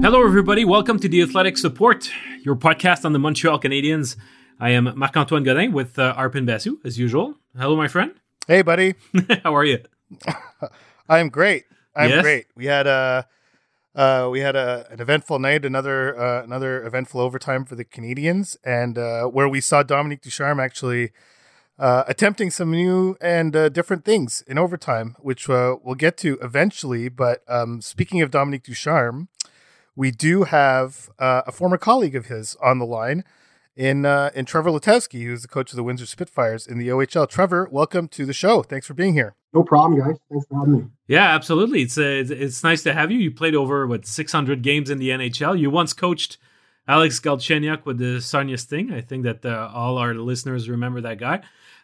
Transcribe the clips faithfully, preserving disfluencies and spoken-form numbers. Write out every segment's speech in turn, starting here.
Hello, everybody. Welcome to The Athletic Support, your podcast on the Montreal Canadiens. I am Marc-Antoine Godin with uh, Arpin Basu, as usual. Hello, my friend. Hey, buddy. How are you? I am great. I'm Yes? great. We had a uh, we had a, an eventful night, another uh, another eventful overtime for the Canadiens, and uh, where we saw Dominique Ducharme actually uh, attempting some new and uh, different things in overtime, which uh, we'll get to eventually. But um, speaking of Dominique Ducharme, we do have uh, a former colleague of his on the line in uh, in Trevor Letowski, who's the coach of the Windsor Spitfires in the O H L. Trevor, welcome to the show. Thanks for being here. No problem, guys. Thanks for having me. Yeah, absolutely. It's uh, it's, it's nice to have you. You played over, what, six hundred games in the N H L. You once coached Alex Galchenyuk with the Sarnia Sting. I think that uh, all our listeners remember that guy.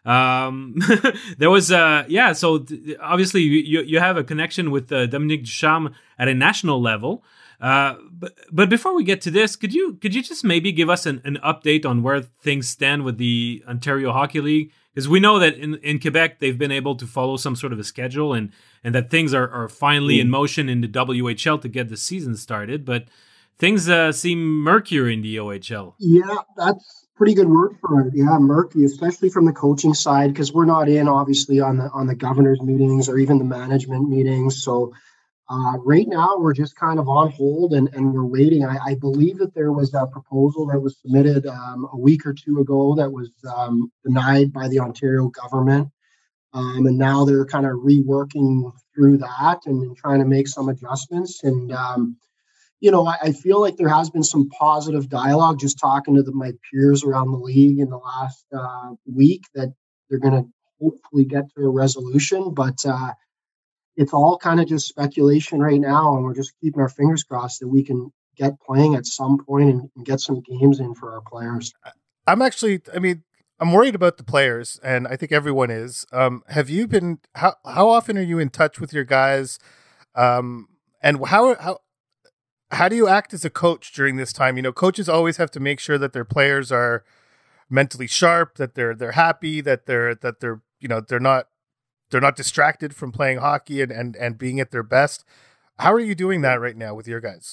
Um, there was, uh, yeah, so th- obviously you, you have a connection with uh, Dominique Ducharme at a national level. Uh, but, but before we get to this, could you could you just maybe give us an, an update on where things stand with the Ontario Hockey League? Because we know that in, in Quebec, they've been able to follow some sort of a schedule and, and that things are, are finally mm. in motion in the W H L to get the season started. But things uh, seem murkier in the O H L. Yeah, that's pretty good word for it. Yeah, murky, especially from the coaching side, because we're not in, obviously, on the on the governor's meetings or even the management meetings. So Uh, right now, we're just kind of on hold and, and we're waiting. I, I believe that there was a proposal that was submitted um, a week or two ago that was um, denied by the Ontario government. Um, and now they're kind of reworking through that and trying to make some adjustments. And, um, you know, I, I feel like there has been some positive dialogue just talking to the, my peers around the league in the last uh, week that they're going to hopefully get to a resolution. But, uh, it's all kind of just speculation right now, and we're just keeping our fingers crossed that we can get playing at some point and, and get some games in for our players. I'm actually, I mean, I'm worried about the players, and I think everyone is. Um, have you been, how how often are you in touch with your guys? Um, and how, how, how do you act as a coach during this time? You know, coaches always have to make sure that their players are mentally sharp, that they're, they're happy, that they're, that they're, you know, they're not, They're not distracted from playing hockey and, and, and being at their best. How are you doing that right now with your guys?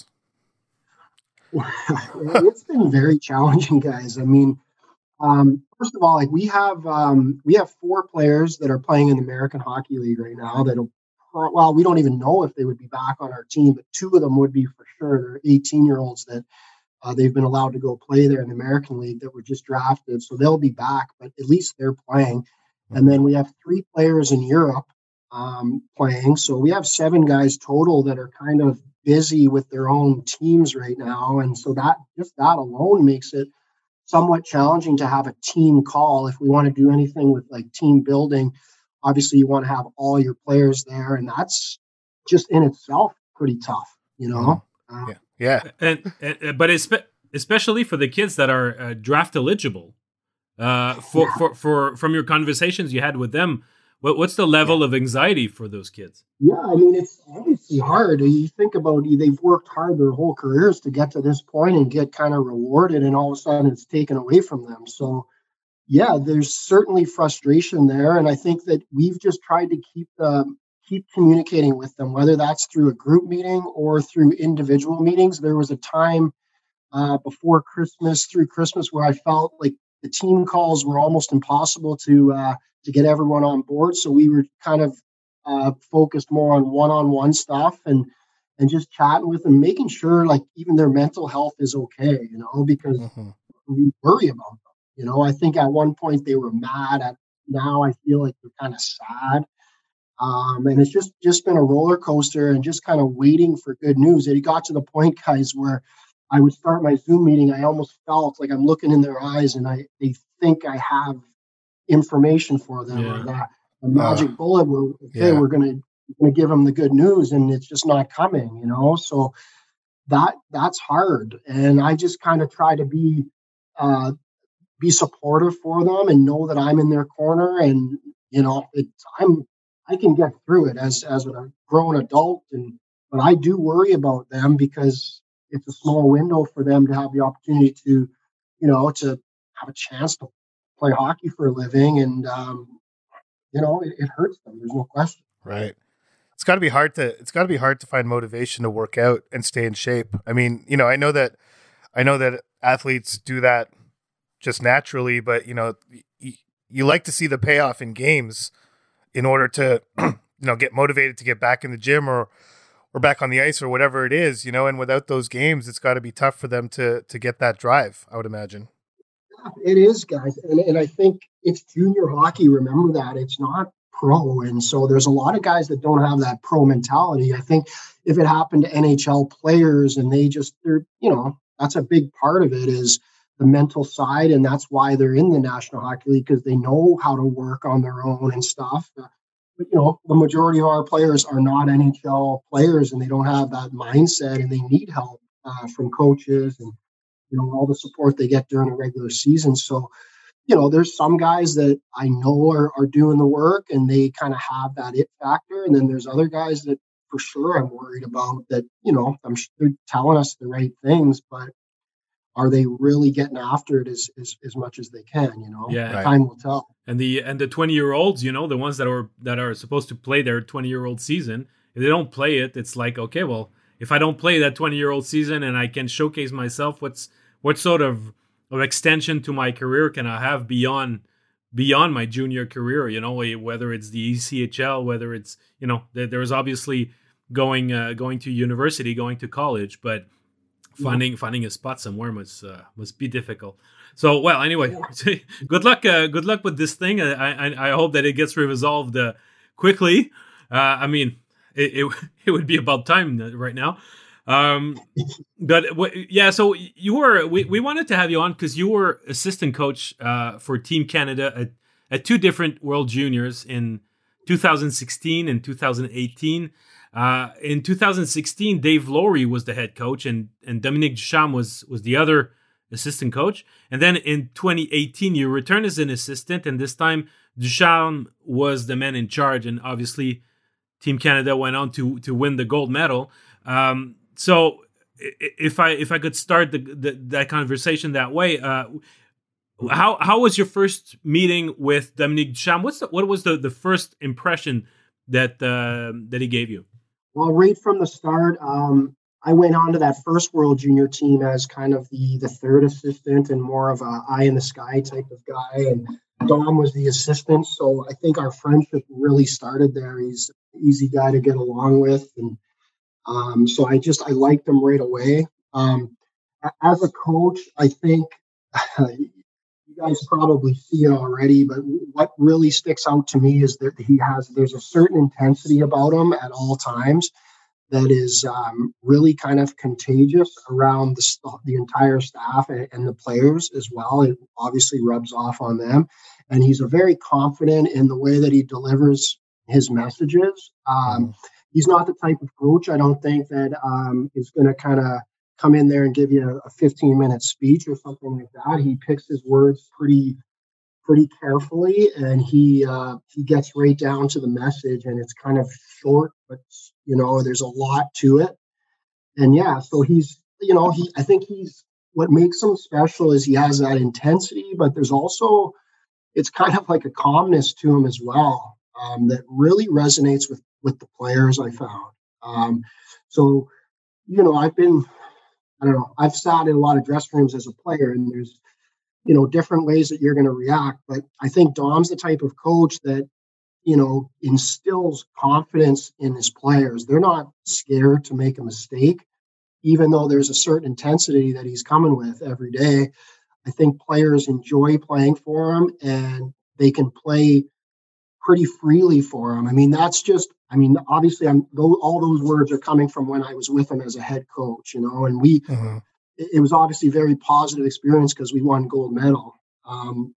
It's been very challenging, guys. I mean, um, first of all, like we have um, we have four players that are playing in the American Hockey League right now. That'll well, we don't even know if they would be back on our team, but two of them would be for sure. They're eighteen-year-olds that uh, they've been allowed to go play there in the American League that were just drafted, so they'll be back. But at least they're playing. And then we have three players in Europe um, playing. So we have seven guys total that are kind of busy with their own teams right now. And so that just that alone makes it somewhat challenging to have a team call. If we want to do anything with like team building, obviously you want to have all your players there. And that's just in itself pretty tough, you know? Uh, yeah. yeah. And, and But it's, especially for the kids that are uh, draft eligible. Uh, for, for, for, from your conversations you had with them, what, what's the level of anxiety for those kids? Yeah, I mean, it's obviously hard. You think about it, they've worked hard their whole careers to get to this point and get kind of rewarded, and all of a sudden it's taken away from them. So, yeah, there's certainly frustration there, and I think that we've just tried to keep them, keep communicating with them, whether that's through a group meeting or through individual meetings. There was a time uh, before Christmas, through Christmas, where I felt like the team calls were almost impossible to uh, to get everyone on board. So we were kind of uh, focused more on one-on-one stuff and and just chatting with them, making sure like even their mental health is okay, you know, because mm-hmm. we worry about them. You know, I think at one point they were mad. At now I feel like they're kind of sad. Um, and it's just just been a roller coaster and just kind of waiting for good news. It got to the point, guys, where I would start my Zoom meeting. I almost felt like I'm looking in their eyes and I they think I have information for them yeah. or that a magic uh, bullet. Where, okay, yeah. we're going to give them the good news and it's just not coming, you know? So that that's hard. And I just kind of try to be, uh, be supportive for them and know that I'm in their corner and, you know, it's, I'm, I can get through it as, as a grown adult. And, but I do worry about them because it's a small window for them to have the opportunity to, you know, to have a chance to play hockey for a living. And, um, you know, it, it hurts them. There's no question. Right. it's got to be hard to it's got to be hard to find motivation to work out and stay in shape. I mean, you know, I know that I know that athletes do that just naturally, but you know, you, you like to see the payoff in games in order to, you know, get motivated to get back in the gym or or back on the ice or whatever it is, you know. And without those games, it's got to be tough for them to to get that drive, I would imagine. It is, guys, and and I think it's junior hockey. Remember that it's not pro, and so there's a lot of guys that don't have that pro mentality. I think if it happened to N H L players and they just they're you know that's a big part of it is the mental side, and that's why they're in the National Hockey League, because they know how to work on their own and stuff. But, you know, the majority of our players are not N H L players, and they don't have that mindset, and they need help uh, from coaches and, you know, all the support they get during a regular season. So, you know, there's some guys that I know are, are doing the work, and they kind of have that it factor. And then there's other guys that for sure I'm worried about that, you know, I'm sure they're telling us the right things, but are they really getting after it as, as, as much as they can, you know? Yeah. Right. Time will tell. And the and the twenty-year-olds, you know, the ones that are that are supposed to play their twenty-year-old season, if they don't play it, it's like, okay, well, if I don't play that twenty-year-old season and I can showcase myself, what's what sort of, of extension to my career can I have beyond beyond my junior career, you know, whether it's the E C H L, whether it's, you know, there's obviously going uh, going to university, going to college, but Finding yeah. finding a spot somewhere must uh, must be difficult. So, well, anyway, yeah. good luck. Uh, good luck with this thing. I I, I hope that it gets resolved uh, quickly. Uh, I mean, it, it it would be about time right now. Um, but w- yeah, so you were. We, we wanted to have you on because you were assistant coach uh, for Team Canada at, at two different World Juniors in two thousand sixteen and two thousand eighteen. Uh, in two thousand sixteen, Dave Lowry was the head coach, and, and Dominique Ducharme was was the other assistant coach. And then in twenty eighteen, you returned as an assistant, and this time Ducharme was the man in charge. And obviously, Team Canada went on to to win the gold medal. Um, so, if I if I could start the, the, that conversation that way, uh, how how was your first meeting with Dominique Ducharme? What's the, what was the, the first impression that uh, that he gave you? Well, right from the start, um, I went on to that first World Junior team as kind of the, the third assistant and more of a eye in the sky type of guy. And Dom was the assistant. So I think our friendship really started there. He's an easy guy to get along with. And um, so I just, I liked him right away. Um, as a coach, I think you guys probably see it already, but what really sticks out to me is that he has, there's a certain intensity about him at all times that is um, really kind of contagious around the, the entire staff and, and the players as well. It obviously rubs off on them. And he's a very confident in the way that he delivers his messages. Um, he's not the type of coach, I don't think, that um, is going to kind of come in there and give you a fifteen minute speech or something like that. He picks his words pretty, pretty carefully, and he, uh, he gets right down to the message, and it's kind of short, but you know, there's a lot to it. And yeah, so he's, you know, he, I think he's, what makes him special is he has that intensity, but there's also, it's kind of like a calmness to him as well, um, that really resonates with, with the players I found. Um, so, you know, I've been, I don't know, I've sat in a lot of dressing rooms as a player, and there's, you know, different ways that you're going to react. But I think Dom's the type of coach that, you know, instills confidence in his players. They're not scared to make a mistake, even though there's a certain intensity that he's coming with every day. I think players enjoy playing for him, and they can play pretty freely for him. I mean, that's just, I mean, obviously, I'm all those words are coming from when I was with him as a head coach, you know, and we, mm-hmm. it, it was obviously a very positive experience because we won gold medal. Um,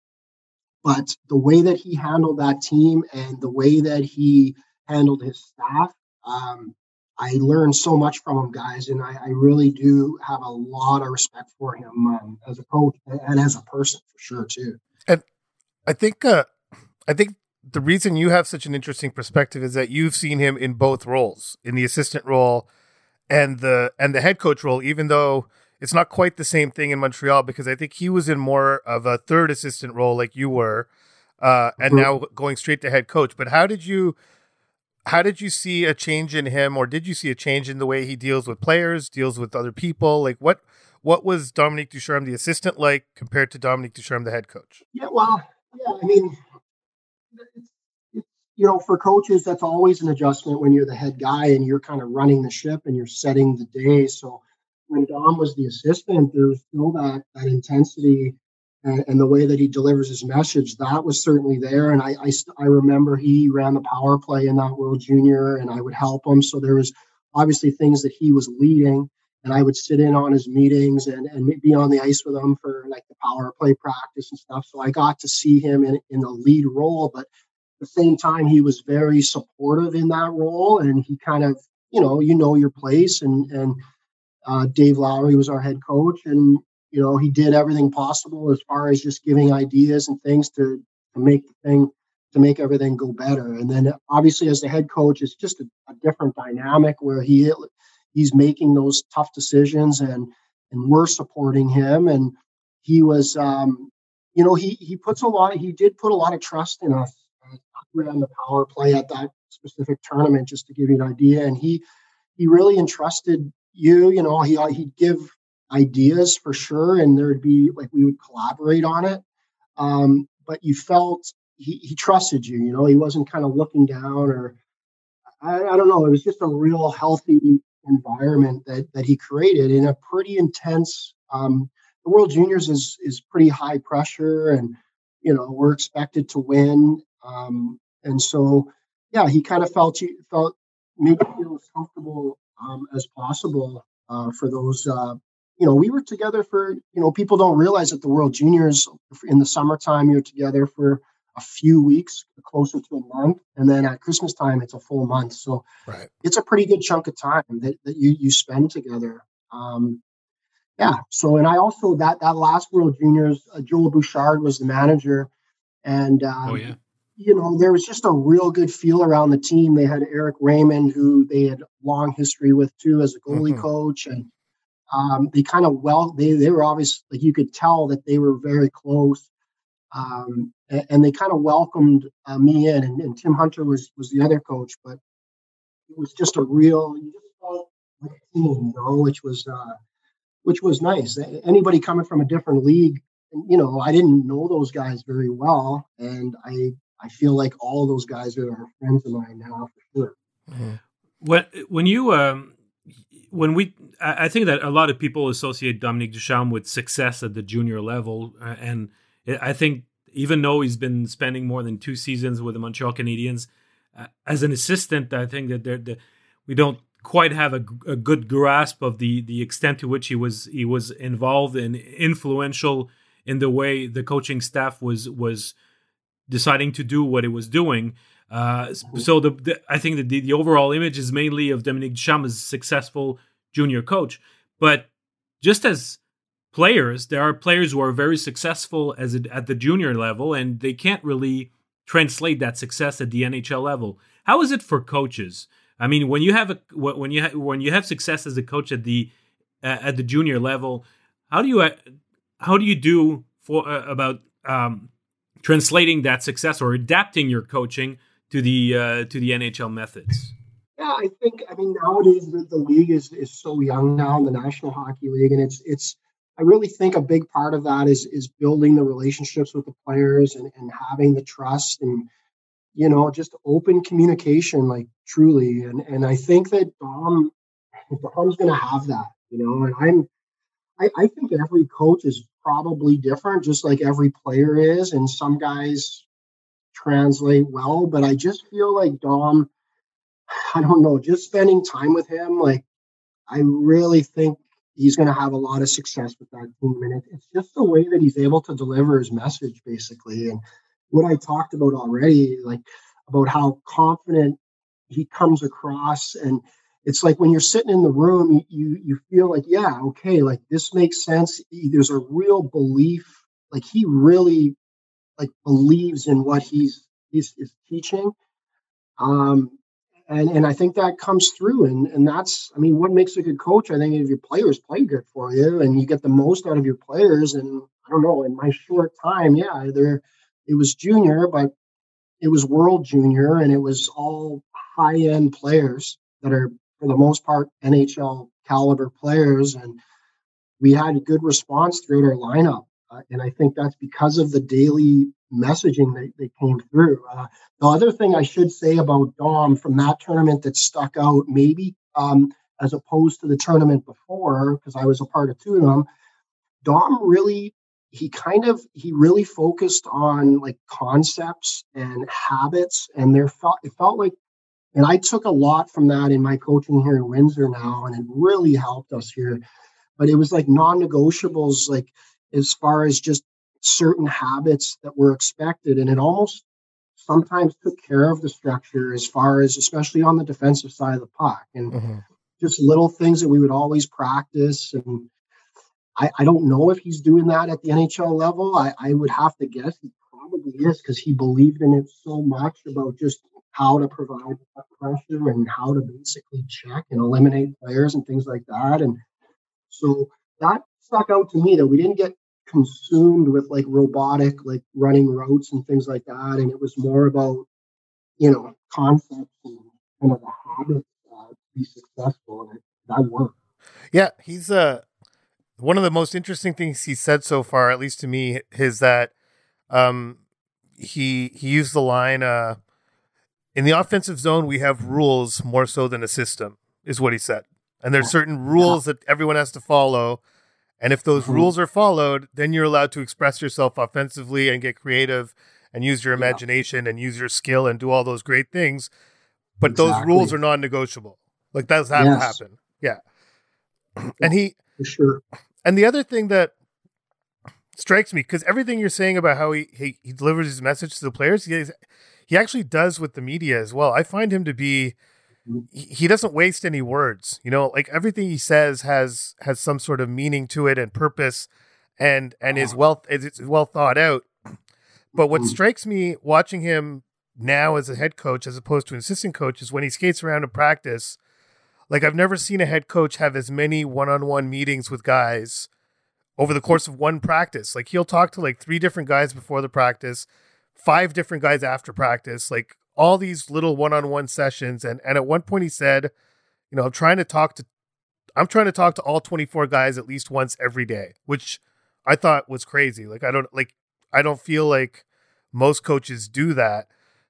but the way that he handled that team and the way that he handled his staff, um, I learned so much from him, guys, and I, I really do have a lot of respect for him um, as a coach and as a person, for sure, too. And I think, uh, I think the reason you have such an interesting perspective is that you've seen him in both roles, in the assistant role and the and the head coach role, even though it's not quite the same thing in Montreal, because I think he was in more of a third assistant role like you were, uh, and mm-hmm. now going straight to head coach. But how did you how did you see a change in him, or did you see a change in the way he deals with players, deals with other people? Like what what was Dominique Ducharme, the assistant, like compared to Dominique Ducharme, the head coach? Yeah, well, yeah, I mean, it's, it's, you know, for coaches, that's always an adjustment when you're the head guy and you're kind of running the ship and you're setting the day. So when Dom was the assistant, there was still that that intensity and, and the way that he delivers his message. That was certainly there. And I, I, I remember he ran the power play in that World Junior, and I would help him. So there was obviously things that he was leading, and I would sit in on his meetings and, and be on the ice with him for like the power play practice and stuff. So I got to see him in, in the lead role, but at the same time, he was very supportive in that role. And he kind of, you know, you know your place. And, and uh, Dave Lowry was our head coach, and, you know, he did everything possible as far as just giving ideas and things to, to make the thing, to make everything go better. And then obviously as the head coach, it's just a, a different dynamic where he, he's making those tough decisions, and, and we're supporting him. And he was, um, you know, he, he puts a lot, he did put a lot of trust in us. I ran the power play at that specific tournament, just to give you an idea. And he, he really entrusted you, you know, he, he'd give ideas for sure. And there'd be like, we would collaborate on it. Um, but you felt he, he trusted you, you know, he wasn't kind of looking down or, I, I don't know. It was just a real healthy environment that that he created in a pretty intense. Um, the World Juniors is is pretty high pressure, and you know we're expected to win. Um, and so, yeah, he kind of felt you felt made you feel as comfortable um, as possible uh, for those. Uh, you know, we were together for. You know, people don't realize that the World Juniors in the summertime you're together for a few weeks, closer to a month, and then at Christmas time it's a full month. So right. It's a pretty good chunk of time that, that you you spend together. Um, yeah. So and I also that that last World Juniors, uh, Joel Bouchard was the manager, and um, oh yeah, you know there was just a real good feel around the team. They had Eric Raymond, who they had long history with too as a goalie Mm-hmm. coach, and um, they kind of well they they were obvious, like you could tell that they were very close. Um, and, and they kind of welcomed uh, me in, and, and Tim Hunter was was the other coach, but it was just a real, you just felt like a team, you know, which was uh, which was nice. Anybody coming from a different league, you know, I didn't know those guys very well, and I I feel like all of those guys are friends of mine now for sure. Mm-hmm. When when you um, when we, I think that a lot of people associate Dominique Ducharme with success at the junior level, uh, and I think even though he's been spending more than two seasons with the Montreal Canadiens, uh, as an assistant, I think that the, we don't quite have a, a good grasp of the the extent to which he was he was involved and influential in the way the coaching staff was was deciding to do what it was doing. Uh, so the, the I think that the, the overall image is mainly of Dominique Ducharme as a successful junior coach, but just as players, there are players who are very successful as a, at the junior level, and they can't really translate that success at the N H L level. How is it for coaches? I mean, when you have a when you ha, when you have success as a coach at the uh, at the junior level, how do you uh, how do you do for uh, about um, translating that success or adapting your coaching to the uh, to the N H L methods? Yeah, I think I mean nowadays the, the league is is so young now, the National Hockey League, and it's it's. I really think a big part of that is is building the relationships with the players and, and having the trust and, you know, just open communication, like truly. And and I think that Dom, Dom's going to have that, you know, and I'm, I, I think every coach is probably different, just like every player is. And some guys translate well, but I just feel like Dom, I don't know, just spending time with him, like, I really think he's going to have a lot of success with that team. And it, it's just the way that he's able to deliver his message, basically. And what I talked about already, like about how confident he comes across. And it's like when you're sitting in the room, you you feel like, yeah, okay, like this makes sense. There's a real belief, like he really like believes in what he's he's, is teaching. Um, And and I think that comes through. And, and that's, I mean, what makes a good coach, I think, if your players play good for you and you get the most out of your players. And I don't know, in my short time, yeah, there it was junior, but it was World Junior, and it was all high end players that are, for the most part, N H L caliber players. And we had a good response throughout our lineup. Uh, and I think that's because of the daily messaging that, that came through. Uh, the other thing I should say about Dom from that tournament that stuck out, maybe um, as opposed to the tournament before, because I was a part of two of them, Dom really, he kind of, he really focused on like concepts and habits. And there felt, it felt like, and I took a lot from that in my coaching here in Windsor now, and it really helped us here. But it was like non-negotiables, like as far as just certain habits that were expected. And it almost sometimes took care of the structure as far as, especially on the defensive side of the puck. And mm-hmm. just little things that we would always practice. And I, I don't know if he's doing that at the N H L level. I, I would have to guess he probably is, because he believed in it so much about just how to provide pressure and how to basically check and eliminate players and things like that. And so that stuck out to me, that we didn't get consumed with like robotic, like running routes and things like that. And it was more about, you know, concepts and kind of the habits uh, to be successful. And it, that worked. Yeah, he's uh, one of the most interesting things he said so far, at least to me, is that um, he he used the line, uh, in the offensive zone, we have rules more so than a system, is what he said. And there's certain rules that everyone has to follow. And if those mm-hmm. rules are followed, then you're allowed to express yourself offensively and get creative and use your imagination yeah. and use your skill and do all those great things. But exactly. those rules are non-negotiable. Like, that's have yes. to happen. Yeah. And he, For sure. And the other thing that strikes me, because everything you're saying about how he, he, he delivers his message to the players, he, he actually does with the media as well. I find him to be, he doesn't waste any words, you know, like everything he says has, has some sort of meaning to it and purpose and, and is well, it's well thought out. But what strikes me watching him now as a head coach, as opposed to an assistant coach, is when he skates around in practice. Like, I've never seen a head coach have as many one-on-one meetings with guys over the course of one practice. Like, he'll talk to like three different guys before the practice, five different guys after practice, like all these little one-on-one sessions. And, and at one point he said, you know, I'm trying to talk to, I'm trying to talk to all twenty-four guys at least once every day, which I thought was crazy. Like, I don't like, I don't feel like most coaches do that.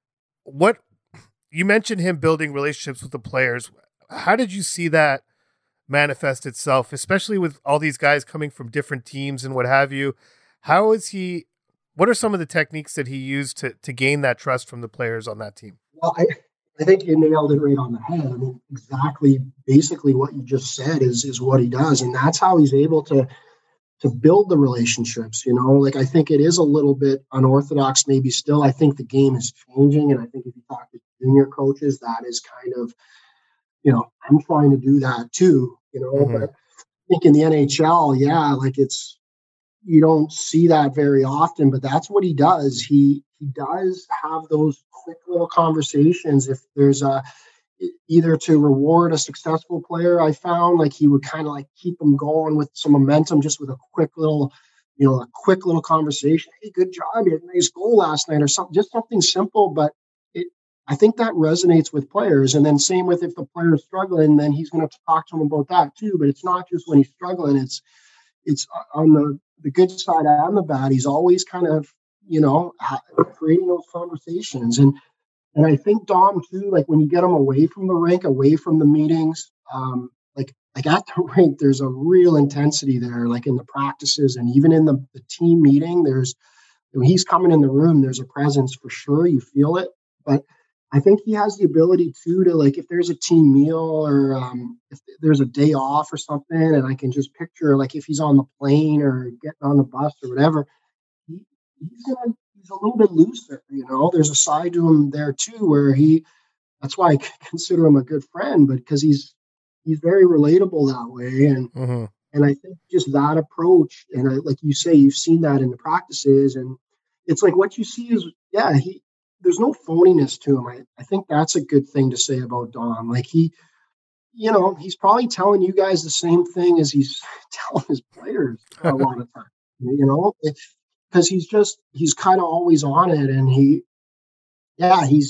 What you mentioned him building relationships with the players. How did you see that manifest itself, especially with all these guys coming from different teams and what have you? How is he, what are some of the techniques that he used to, to gain that trust from the players on that team? Well, I, I think you nailed it right on the head. I mean, exactly, basically what you just said is, is what he does. And that's how he's able to, to build the relationships, you know, like I think it is a little bit unorthodox, maybe still. I think the game is changing. And I think if you talk to junior coaches, that is kind of, you know, I'm trying to do that too, you know, mm-hmm. but I think in the N H L, yeah, like it's, you don't see that very often, but that's what he does. He, he does have those quick little conversations. If there's a, either to reward a successful player, I found like he would kind of like keep them going with some momentum, just with a quick little, you know, a quick little conversation. Hey, good job. You had a nice goal last night or something, just something simple, but it, I think that resonates with players. And then same with if the player is struggling, then he's going to talk to them about that too. But it's not just when he's struggling, it's, it's on the, the good side and the bad. He's always kind of, you know, creating those conversations. And, And I think Dom too, like when you get him away from the rink, away from the meetings, um, like like at the rink, there's a real intensity there, like in the practices and even in the, the team meeting, there's, when he's coming in the room, there's a presence for sure. You feel it. But I think he has the ability too, to like, if there's a team meal or um, if there's a day off or something, and I can just picture like if he's on the plane or getting on the bus or whatever, he, he's going to, he's a little bit looser, you know, there's a side to him there too, where he, that's why I consider him a good friend, but because he's, he's very relatable that way. And, mm-hmm. and I think just that approach, and I, like you say, you've seen that in the practices, and it's like, what you see is, yeah, he, there's no phoniness to him. I, I think that's a good thing to say about Dom. Like he, you know, he's probably telling you guys the same thing as he's telling his players a lot of times, you know, because he's just, he's kind of always on it. And he, yeah, he's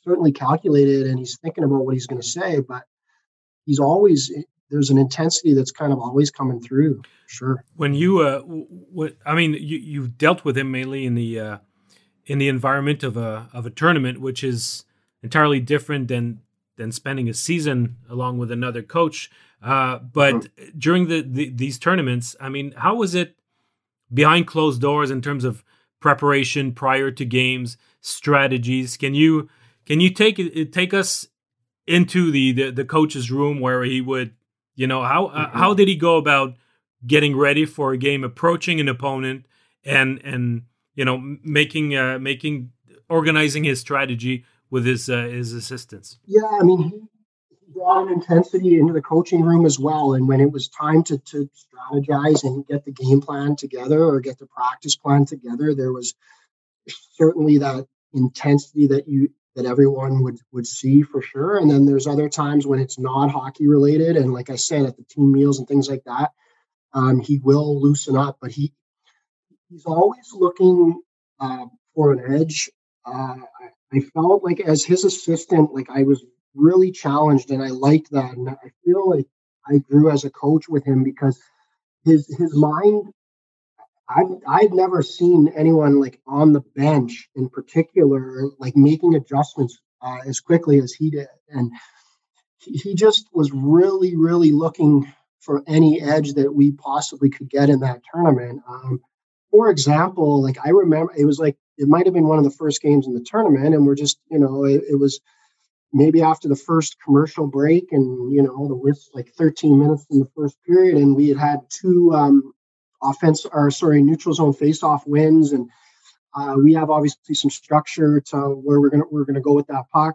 certainly calculated and he's thinking about what he's going to say, but he's always, there's an intensity that's kind of always coming through. Sure. When you, uh, what I mean, you you dealt with him mainly in the uh, in the environment of a of a tournament, which is entirely different than than spending a season along with another coach. Uh, but mm-hmm. during the, the these tournaments, I mean, how was it behind closed doors in terms of preparation prior to games, strategies? Can you can you take take us into the the, the coach's room where he would, you know, how mm-hmm. uh, how did he go about getting ready for a game, approaching an opponent, and and you know making uh, making organizing his strategy with his uh, his assistants? Yeah, I mean, he, he brought an intensity into the coaching room as well. And when it was time to to strategize and get the game plan together or get the practice plan together, there was certainly that intensity that you that everyone would would see for sure. And then there's other times when it's not hockey related, and like I said, at the team meals and things like that, um, he will loosen up. But he he's always looking uh, for an edge. Uh, I felt like as his assistant, like I was really challenged, and I liked that. And I feel like I grew as a coach with him because his his mind. I've I'd never seen anyone like on the bench in particular like making adjustments uh, as quickly as he did, and he, he just was really really looking for any edge that we possibly could get in that tournament. Um, for example, like I remember it was like. It might have been one of the first games in the tournament, and we're just, you know, it, it was maybe after the first commercial break, and you know, the with like thirteen minutes in the first period, and we had had two um, offense, or sorry, neutral zone face-off wins, and uh, we have obviously some structure to where we're gonna we're gonna go with that puck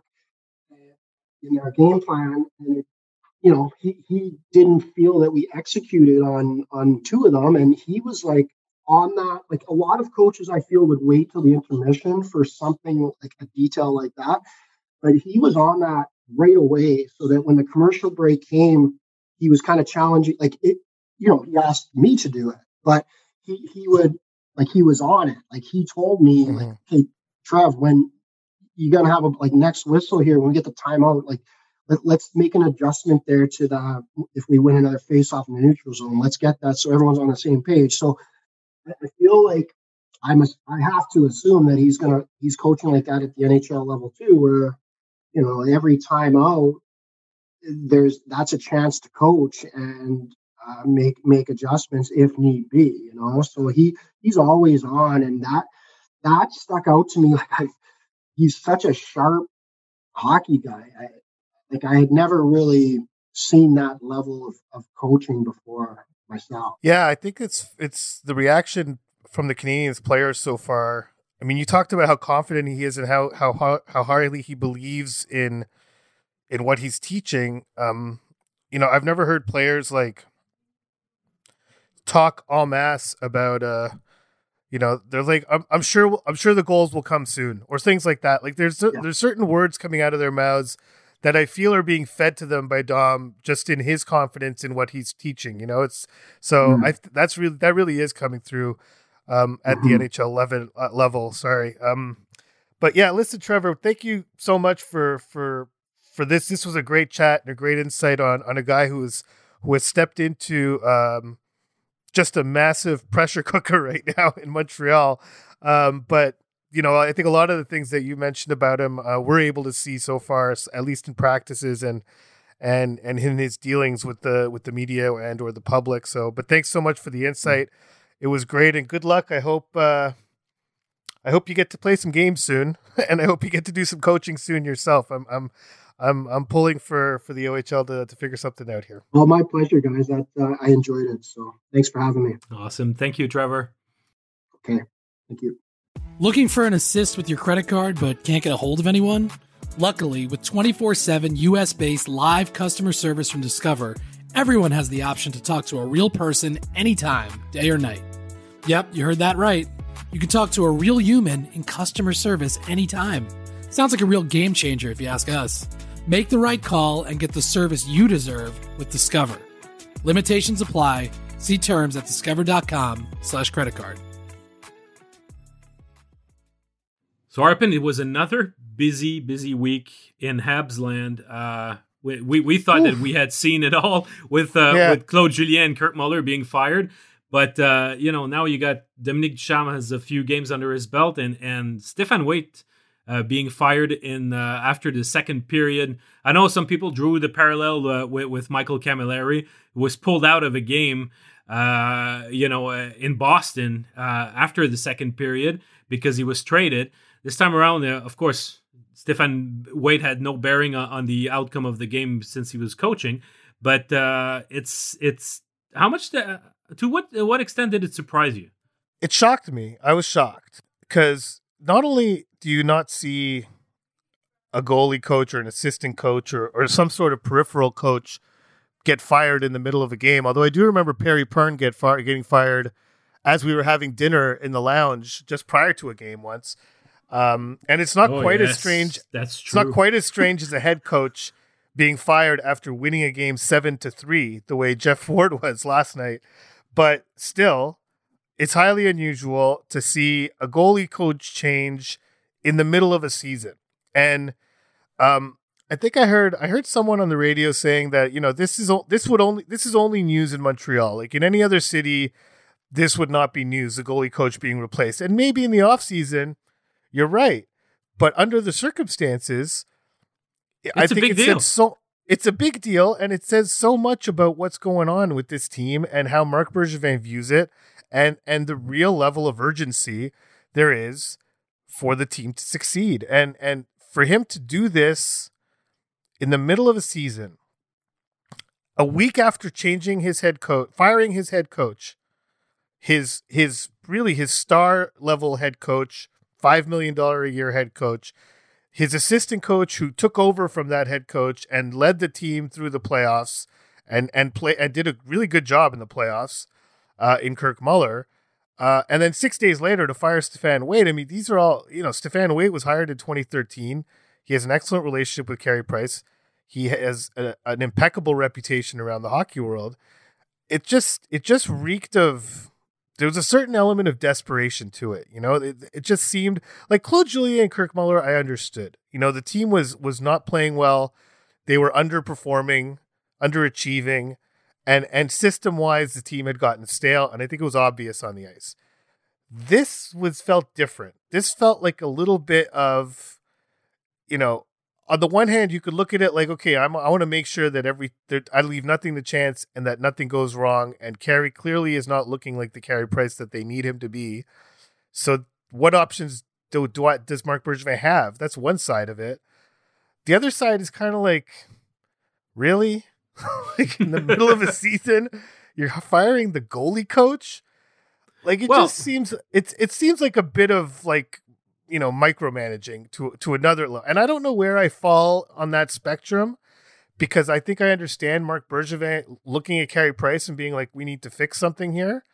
in our game plan, and it, you know, he he didn't feel that we executed on on two of them, and he was like. On that, like a lot of coaches, I feel would wait till the intermission for something like a detail like that. But he was on that right away, so that when the commercial break came, he was kind of challenging. Like it, you know, he asked me to do it, but he he would like he was on it. Like he told me, mm-hmm. like, hey, Trev, when you're gonna have a like next whistle here, when we get the timeout, like let, let's make an adjustment there to the if we win another face-off in the neutral zone, let's get that so everyone's on the same page. So. I feel like I must. I have to assume that he's gonna. He's coaching like that at the N H L level too, where you know every time out, there's that's a chance to coach and uh, make make adjustments if need be. You know, so he he's always on, and that that stuck out to me. Like I, he's such a sharp hockey guy. I, like I had never really seen that level of, of coaching before. Myself. Yeah, I think it's it's the reaction from the Canadiens players so far. I mean, you talked about how confident he is and how how how highly he believes in in what he's teaching. Um, you know, I've never heard players like talk en masse about uh, you know, they're like, I'm, I'm sure I'm sure the goals will come soon or things like that. Like there's yeah. there's certain words coming out of their mouths that I feel are being fed to them by Dom just in his confidence in what he's teaching. You know, it's so mm-hmm. I that's really that really is coming through um, at mm-hmm. the N H L level. Uh, level, sorry, um, but yeah, listen, Trevor, thank you so much for for for this. This was a great chat and a great insight on on a guy who is who has stepped into um, just a massive pressure cooker right now in Montreal, um, but. You know, I think a lot of the things that you mentioned about him, uh, we're able to see so far, at least in practices and and and in his dealings with the with the media and or the public. So, but thanks so much for the insight. It was great, and good luck. I hope uh, I hope you get to play some games soon, and I hope you get to do some coaching soon yourself. I'm I'm I'm I'm pulling for, for the O H L to to figure something out here. Well, my pleasure, guys. That uh, I enjoyed it. So, thanks for having me. Awesome. Thank you, Trevor. Okay. Thank you. Looking for an assist with your credit card but can't get a hold of anyone? Luckily, with twenty-four seven U S-based live customer service from Discover, everyone has the option to talk to a real person anytime, day or night. Yep, you heard that right. You can talk to a real human in customer service anytime. Sounds like a real game changer if you ask us. Make the right call and get the service you deserve with Discover. Limitations apply. See terms at discover.com slash credit card. So, Arpin, it was another busy, busy week in Habs land. Uh, we, we we thought Oof. that we had seen it all with uh, yeah. with Claude Julien and Kirk Muller being fired. But, uh, you know, now you got Dominique Ducharme has a few games under his belt, and, and Stéphane Waite uh, being fired in uh, after the second period. I know some people drew the parallel uh, with, with Michael Camilleri, who was pulled out of a game, uh, you know, uh, in Boston uh, after the second period because he was traded. This time around, uh, of course, Stéphane Waite had no bearing on, on the outcome of the game since he was coaching. But uh, it's it's how much the... To what what extent did it surprise you? It shocked me. I was shocked because not only do you not see a goalie coach or an assistant coach or, or some sort of peripheral coach get fired in the middle of a game, although I do remember Perry Pern get fire, getting fired as we were having dinner in the lounge just prior to a game once. Um, and it's not oh, quite yes. as strange. That's true. It's not quite as strange as a head coach being fired after winning a game seven to three, the way Jeff Ford was last night. But still, it's highly unusual to see a goalie coach change in the middle of a season. And um, I think I heard I heard someone on the radio saying that, you know, this is this would only this is only news in Montreal. Like in any other city, this would not be news, the goalie coach being replaced. And maybe in the offseason, you're right. But under the circumstances, it's I a think big it deal. said so. It's a big deal, and it says so much about what's going on with this team and how Marc Bergevin views it, and and the real level of urgency there is for the team to succeed. And and for him to do this in the middle of a season, a week after changing his head coach, firing his head coach, his his really his star level head coach, five million dollars a year head coach, his assistant coach who took over from that head coach and led the team through the playoffs and and play and did a really good job in the playoffs uh, in Kirk Muller. Uh, and then six days later to fire Stéphane Waite. I mean, these are all, you know, Stéphane Waite was hired in twenty thirteen. He has an excellent relationship with Carey Price. He has a, an impeccable reputation around the hockey world. It just, it just reeked of, there was a certain element of desperation to it. You know, it, it just seemed like Claude Julien and Kirk Muller. I understood, you know, the team was, was not playing well. They were underperforming, underachieving, and, and system wise, the team had gotten stale. And I think it was obvious on the ice. This was felt different. This felt like a little bit of, you know, on the one hand, you could look at it like, okay, I'm, I want to make sure that every that I leave nothing to chance and that nothing goes wrong. And Carey clearly is not looking like the Carey Price that they need him to be. So what options do, do I, does Marc Bergevin have? That's one side of it. The other side is kind of like, really? Like in the middle of a season, you're firing the goalie coach? Like it well, just seems, it's it seems like a bit of like, you know, micromanaging to to another level. And I don't know where I fall on that spectrum, because I think I understand Marc Bergevin looking at Carey Price and being like, we need to fix something here.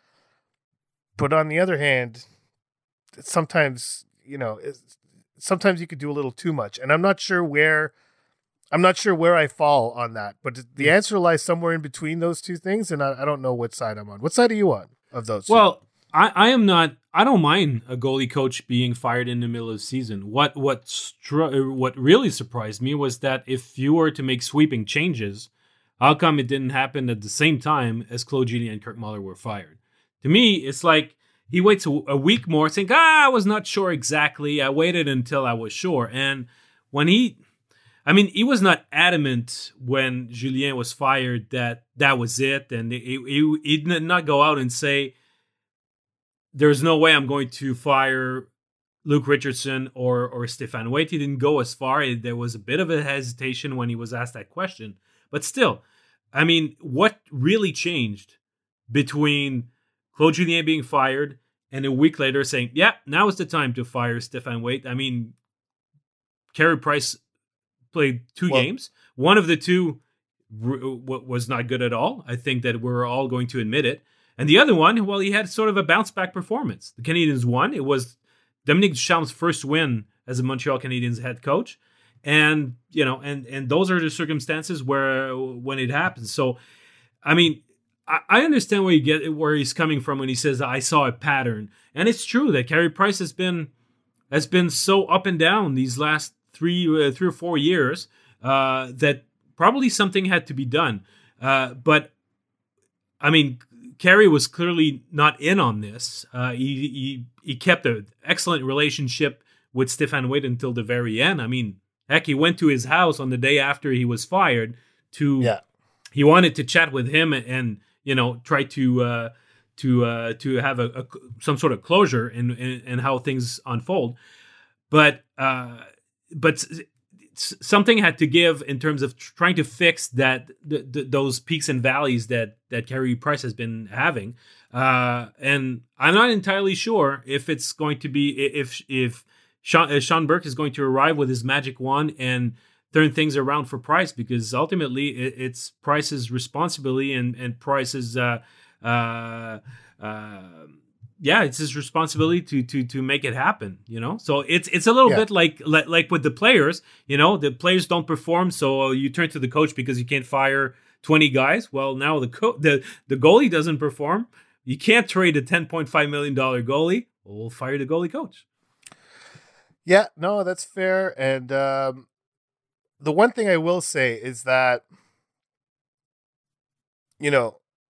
But on the other hand, sometimes, you know, sometimes you could do a little too much. And I'm not sure where, I'm not sure where I fall on that. But the answer lies somewhere in between those two things. And I, I don't know what side I'm on. What side are you on of those well, two? I, I am not. I don't mind a goalie coach being fired in the middle of the season. What what stru- what really surprised me was that if you were to make sweeping changes, how come it didn't happen at the same time as Claude Julien and Kirk Muller were fired? To me, it's like he waits a, a week more, saying, "Ah, I was not sure exactly. I waited until I was sure." And when he, I mean, he was not adamant when Julien was fired that that was it, and he, he, he did not go out and say, there's no way I'm going to fire Luke Richardson or or Stéphane Waite. He didn't go as far. There was a bit of a hesitation when he was asked that question. But still, I mean, what really changed between Claude Julien being fired and a week later saying, yeah, now is the time to fire Stéphane Waite? I mean, Carey Price played two well, games. One of the two was not good at all. I think that we're all going to admit it. And the other one, well, he had sort of a bounce-back performance. The Canadiens won. It was Dominique Ducharme's first win as a Montreal Canadiens head coach. And, you know, and and those are the circumstances where when it happens. So, I mean, I, I understand where you get where he's coming from when he says, I saw a pattern. And it's true that Carey Price has been has been so up and down these last three, uh, three or four years uh, that probably something had to be done. Uh, but I mean, Carey was clearly not in on this. Uh, he, he he kept an excellent relationship with Stéphane Waite until the very end. I mean, heck, he went to his house on the day after he was fired to. Yeah. He wanted to chat with him and, and you know try to uh, to uh, to have a, a some sort of closure in, in, in how things unfold. But uh, but something had to give in terms of trying to fix that th- th- those peaks and valleys that that Carey Price has been having. Uh, and I'm not entirely sure if it's going to be if if Sean, uh, Sean Burke is going to arrive with his magic wand and turn things around for Price, because ultimately it, it's Price's responsibility and and Price's uh, uh, uh, yeah, it's his responsibility to to to make it happen, you know. So it's it's a little Yeah. bit like, like like with the players, you know, the players don't perform, so you turn to the coach because you can't fire twenty guys. Well, now the co- the the goalie doesn't perform. You can't trade a ten point five million dollars goalie. Well, we'll fire the goalie coach. Yeah, no, that's fair. And um, the one thing I will say is that, you know,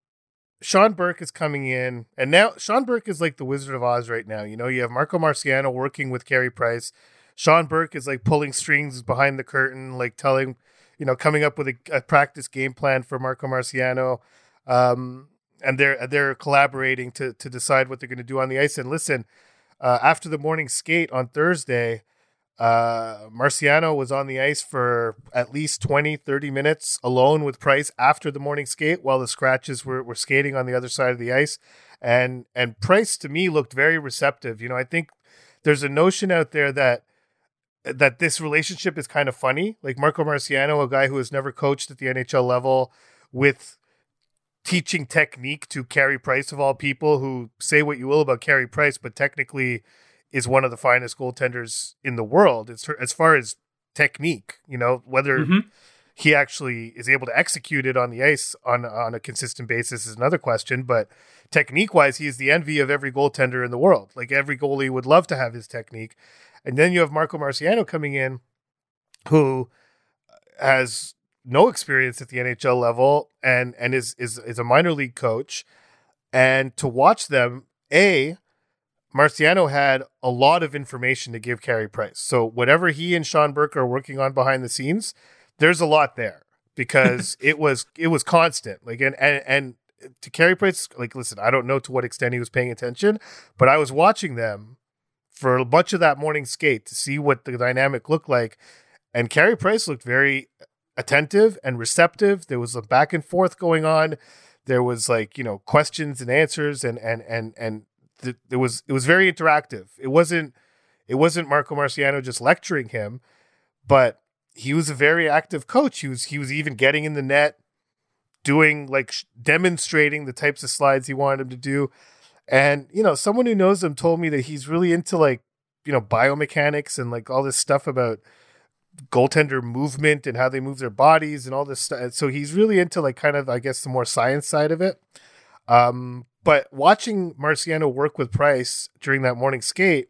Sean Burke is coming in, and now Sean Burke is like the Wizard of Oz right now. You know, you have Marco Marciano working with Carey Price. Sean Burke is like pulling strings behind the curtain, like telling, you know, coming up with a, a practice game plan for Marco Marciano. Um, and they're they're collaborating to to decide what they're going to do on the ice. And listen, uh, after the morning skate on Thursday, uh, Marciano was on the ice for at least twenty, thirty minutes alone with Price after the morning skate while the Scratches were, were skating on the other side of the ice. And, and Price, to me, looked very receptive. You know, I think there's a notion out there that that this relationship is kind of funny. Like Marco Marciano, a guy who has never coached at the N H L level, with teaching technique to Carey Price, of all people, who say what you will about Carey Price, but technically is one of the finest goaltenders in the world. It's as far as technique, you know, whether Mm-hmm. he actually is able to execute it on the ice on, on a consistent basis is another question. But technique wise, he is the envy of every goaltender in the world. Like every goalie would love to have his technique. And then you have Marco Marciano coming in, who has no experience at the N H L level and, and is, is, is a minor league coach. And to watch them, A, Marciano had a lot of information to give Carey Price. So whatever he and Sean Burke are working on behind the scenes, there's a lot there, because it was it was constant. Like and and, and to Carey Price, like, listen, I don't know to what extent he was paying attention, but I was watching them for much of that morning skate to see what the dynamic looked like. And Carey Price looked very attentive and receptive. There was a back and forth going on. There was like, you know, questions and answers, and and and and th- it was it was very interactive. It wasn't it wasn't Marco Marciano just lecturing him, but he was a very active coach. He was he was even getting in the net, doing like sh- demonstrating the types of slides he wanted him to do. And, you know, someone who knows him told me that he's really into like, you know, biomechanics and like all this stuff about goaltender movement and how they move their bodies and all this stuff. So he's really into like kind of, I guess, the more science side of it. Um, but watching Marciano work with Price during that morning skate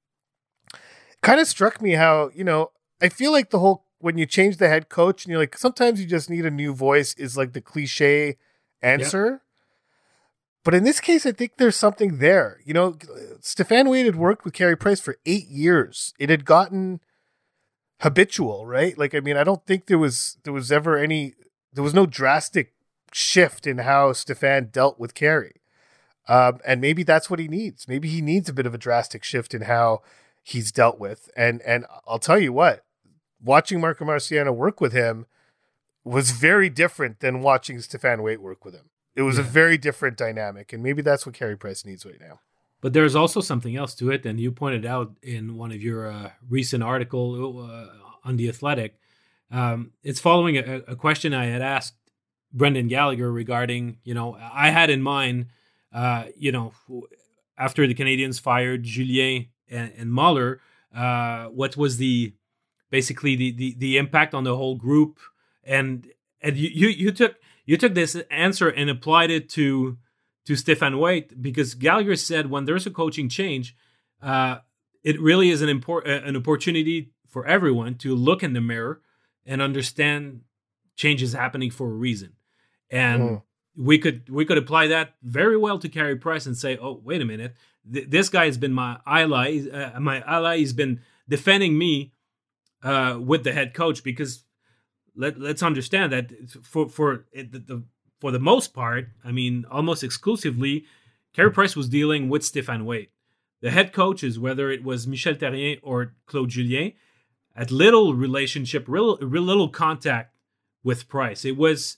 kind of struck me how, you know, I feel like the whole, when you change the head coach and you're like, sometimes you just need a new voice is like the cliche answer. Yep. But in this case, I think there's something there. You know, Stéphane Waite had worked with Carey Price for eight years. It had gotten habitual, right? Like, I mean, I don't think there was there was ever any, there was no drastic shift in how Stéphane dealt with Carey. Um, and maybe that's what he needs. Maybe he needs a bit of a drastic shift in how he's dealt with. And and I'll tell you what, watching Marco Marciano work with him was very different than watching Stéphane Waite work with him. It was yeah. a very different dynamic, and maybe that's what Carey Price needs right now. But there's also something else to it, and you pointed out in one of your uh, recent article uh, on The Athletic. Um, it's following a, a question I had asked Brendan Gallagher regarding, you know, I had in mind, uh, you know, after the Canadians fired Julien and, and Muller, uh, what was the basically the, the the impact on the whole group, and and you you, you took. You took this answer and applied it to to Stéphane Waite, because Gallagher said when there's a coaching change, uh, it really is an import, an opportunity for everyone to look in the mirror and understand changes happening for a reason. And mm. we could we could apply that very well to Carey Price and say, oh, wait a minute, Th- this guy has been my ally. Uh, my ally. He's been defending me uh, with the head coach, because let, let's understand that for for it, the, the for the most part, I mean, almost exclusively, Carey Price was dealing with Stéphane Waite. The head coaches, whether it was Michel Therrien or Claude Julien, had little relationship, real, real little contact with Price. It was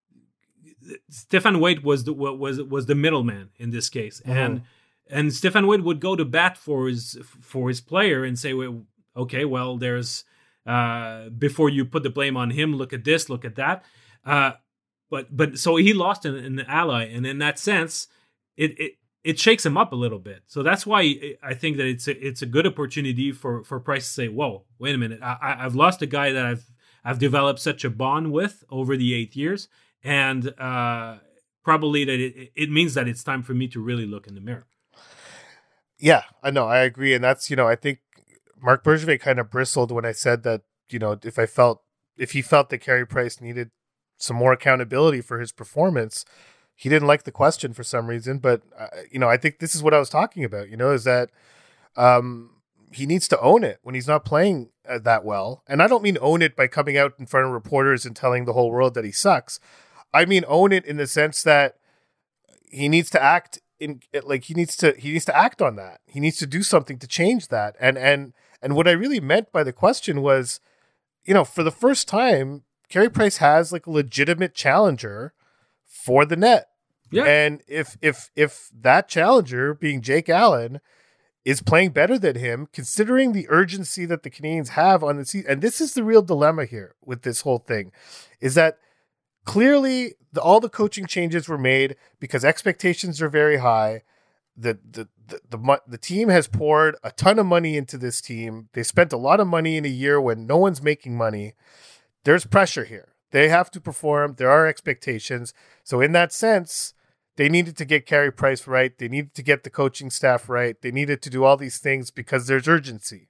Stéphane Waite was the was was the middleman in this case, mm-hmm. and and Stéphane Waite would go to bat for his for his player and say, well, okay, well, there's uh, before you put the blame on him, look at this, look at that. Uh, but but so he lost an, an ally, and in that sense, it it. it shakes him up a little bit. So that's why I think that it's a, it's a good opportunity for, for Price to say, whoa, wait a minute. I, I've lost a guy that I've I've developed such a bond with over the eight years. And uh, probably that it, it means that it's time for me to really look in the mirror. Yeah, I know. I agree. And that's, you know, I think Marc Bergevin kind of bristled when I said that, you know, if I felt, if he felt that Carey Price needed some more accountability for his performance, he didn't like the question for some reason, but uh, you know, I think this is what I was talking about, you know, is that um, he needs to own it when he's not playing uh, that well. And I don't mean own it by coming out in front of reporters and telling the whole world that he sucks. I mean, own it in the sense that he needs to act in like, he needs to, he needs to act on that. He needs to do something to change that. And, and, and what I really meant by the question was, you know, for the first time, Carey Price has like a legitimate challenger for the net. Yeah. And if if if that challenger, being Jake Allen, is playing better than him, considering the urgency that the Canadiens have on the season, and this is the real dilemma here with this whole thing, is that clearly the, all the coaching changes were made because expectations are very high. The the, the the the team has poured a ton of money into this team. They spent a lot of money in a year when no one's making money. There's pressure here. They have to perform. There are expectations. So in that sense, they needed to get Carey Price right. They needed to get the coaching staff right. They needed to do all these things because there's urgency.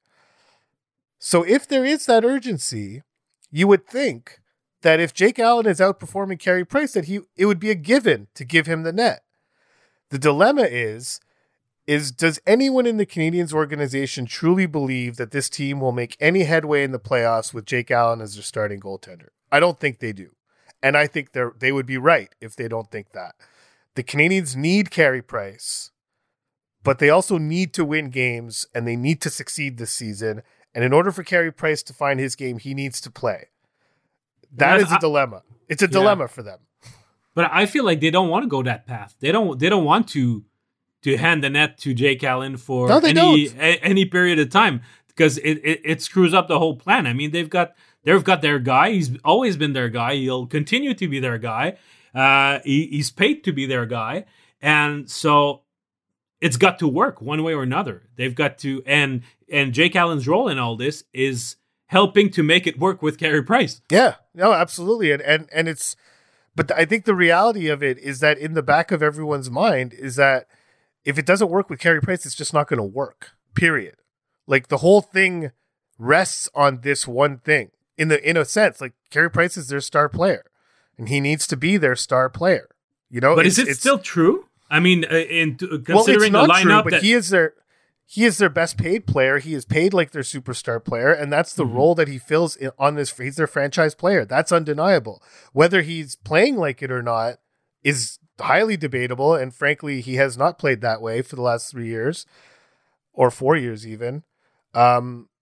So if there is that urgency, you would think that if Jake Allen is outperforming Carey Price, that he it would be a given to give him the net. The dilemma is, is does anyone in the Canadiens organization truly believe that this team will make any headway in the playoffs with Jake Allen as their starting goaltender? I don't think they do. And I think they they would be right if they don't think that. The Canadiens need Carey Price, but they also need to win games, and they need to succeed this season. And in order for Carey Price to find his game, he needs to play. That yes, is a I, dilemma. It's a yeah. dilemma for them. But I feel like they don't want to go that path. They don't. They don't want to to hand the net to Jake Allen for no, any a, any period of time, because it, it it screws up the whole plan. I mean, they've got they've got their guy. He's always been their guy. He'll continue to be their guy. Uh, he, he's paid to be their guy, and so it's got to work one way or another. They've got to, and and Jake Allen's role in all this is helping to make it work with Carey Price. Yeah, no, absolutely, and and and it's, but I think the reality of it is that in the back of everyone's mind is that if it doesn't work with Carey Price, it's just not going to work. Period. Like the whole thing rests on this one thing. In the in a sense, like Carey Price is their star player. And he needs to be their star player, you know. But is it still true? I mean, uh, in uh, considering well, it's not the lineup, true, but that- he is their he is their best paid player. He is paid like their superstar player, and that's the mm-hmm. role that he fills in, on this. He's their franchise player. That's undeniable. Whether he's playing like it or not is highly debatable, and frankly, he has not played that way for the last three years or four years even. Um,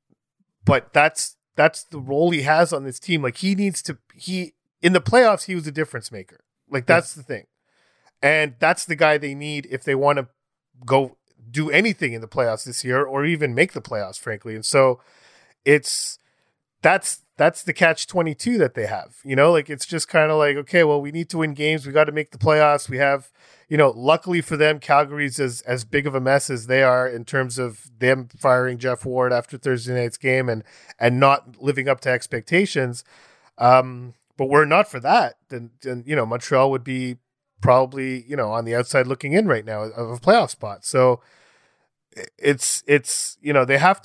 but that's that's the role he has on this team. Like he needs to he. In the playoffs, he was a difference maker. Like, that's the thing. And that's the guy they need if they want to go do anything in the playoffs this year or even make the playoffs, frankly. And so it's that's that's the catch twenty-two that they have. You know, like, it's just kind of like, okay, well, we need to win games. We got to make the playoffs. We have, you know, luckily for them, Calgary's as, as big of a mess as they are in terms of them firing Jeff Ward after Thursday night's game and, and not living up to expectations. Um, But were it not for that, then, then, you know, Montreal would be probably, you know, on the outside looking in right now of a playoff spot. So it's, it's, you know, they have to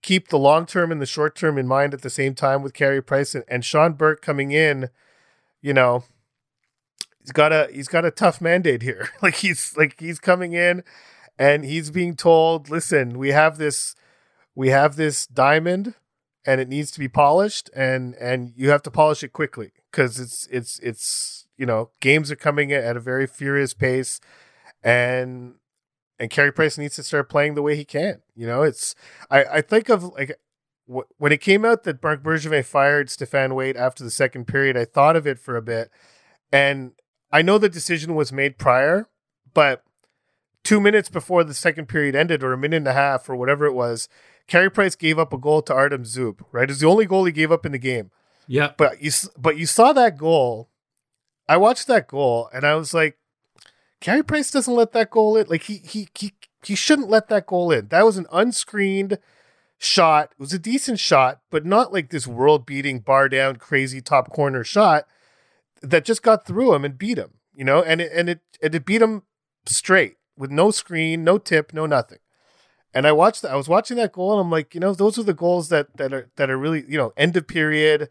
keep the long term and the short term in mind at the same time with Carey Price and, and Sean Burke coming in. You know, he's got a he's got a tough mandate here. like he's like he's coming in, and he's being told, "Listen, we have this we have this diamond, and it needs to be polished, and and you have to polish it quickly because it's it's it's you know games are coming at a very furious pace, and." And Carey Price needs to start playing the way he can. You know, it's I, I think of like w- when it came out that Marc Bergevin fired Stéphane Waite after the second period. I thought of it for a bit, and I know the decision was made prior, but two minutes before the second period ended, or a minute and a half, or whatever it was, Carey Price gave up a goal to Artem Zub. Right, it's the only goal he gave up in the game. Yeah, but you but you saw that goal. I watched that goal, and I was like, Carey Price doesn't let that goal in. Like he he he he shouldn't let that goal in. That was an unscreened shot. It was a decent shot, but not like this world-beating bar down crazy top corner shot that just got through him and beat him. You know, and it and it and it beat him straight with no screen, no tip, no nothing. And I watched that. I was watching that goal, and I'm like, you know, those are the goals that that are that are really, you know, end of period,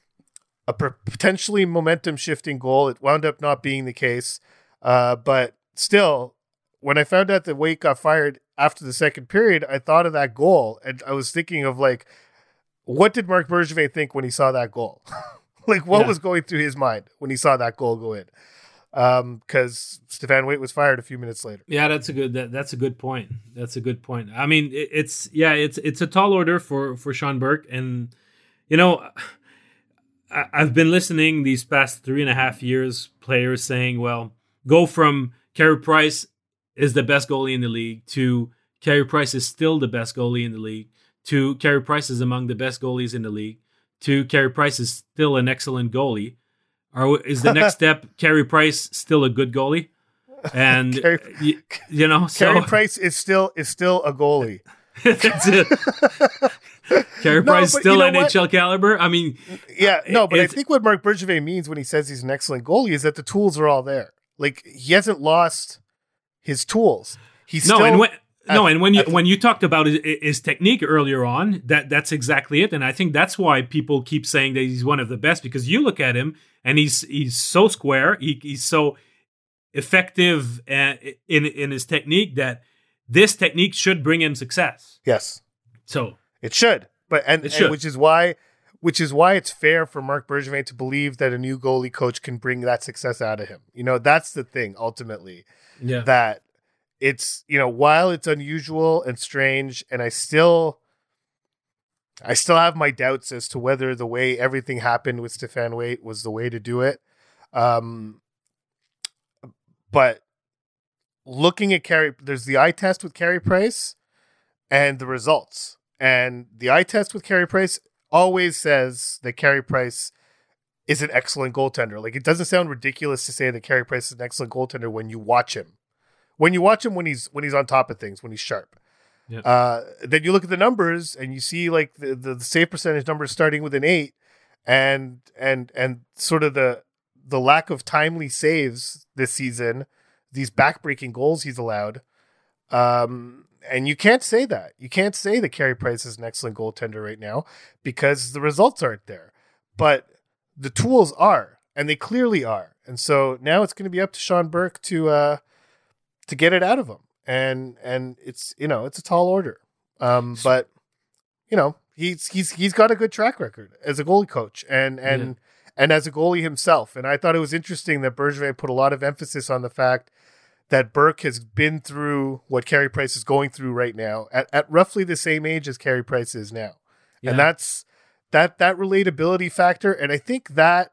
a potentially momentum shifting goal. It wound up not being the case. Uh, but still, when I found out that Waite got fired after the second period, I thought of that goal, and I was thinking of like, what did Marc Bergevin think when he saw that goal? like, what yeah. was going through his mind when he saw that goal go in? Um, because Stéphane Waite was fired a few minutes later. Yeah, that's a good that, that's a good point. That's a good point. I mean, it, it's yeah, it's it's a tall order for for Sean Burke, and you know, I, I've been listening these past three and a half years, players saying, well. Go from Carey Price is the best goalie in the league to Carey Price is still the best goalie in the league to Carey Price is among the best goalies in the league to Carey Price is still an excellent goalie. Or is the next step Carey Price still a good goalie? And Carey, you, you know, so Carey Price is still is still a goalie. That's it. Carey no, Price still you know N H L what? caliber. I mean, yeah, no, but I think what Marc Bergevin means when he says he's an excellent goalie is that the tools are all there. Like he hasn't lost his tools. He's no, still and when, at, no, and when you at, when you talked about his, his technique earlier on, that that's exactly it. And I think that's why people keep saying that he's one of the best because you look at him and he's he's so square, he, he's so effective in in his technique that this technique should bring him success. Yes, so it should, but and, it should. and which is why. Which is why it's fair for Marc Bergevin to believe that a new goalie coach can bring that success out of him. You know, that's the thing, ultimately. Yeah. That it's, you know, while it's unusual and strange, and I still I still have my doubts as to whether the way everything happened with Stéphane Waite was the way to do it. Um, but looking at Carey, there's the eye test with Carey Price and the results. And the eye test with Carey Price always says that Carey Price is an excellent goaltender. Like, it doesn't sound ridiculous to say that Carey Price is an excellent goaltender when you watch him. When you watch him when he's when he's on top of things, when he's sharp. Yep. Uh, then you look at the numbers and you see like the, the, the save percentage numbers starting with an eight, and and and sort of the the lack of timely saves this season, these backbreaking goals he's allowed. Um, and you can't say that. You can't say that Carey Price is an excellent goaltender right now because the results aren't there. But the tools are, and they clearly are. And so now it's going to be up to Sean Burke to uh, to get it out of him. And and it's, you know, it's a tall order. Um, but you know, he's he's he's got a good track record as a goalie coach and and yeah. and as a goalie himself. And I thought it was interesting that Bergevin put a lot of emphasis on the fact that Burke has been through what Carey Price is going through right now at, at roughly the same age as Carey Price is now. Yeah. And that's that that relatability factor. And I think that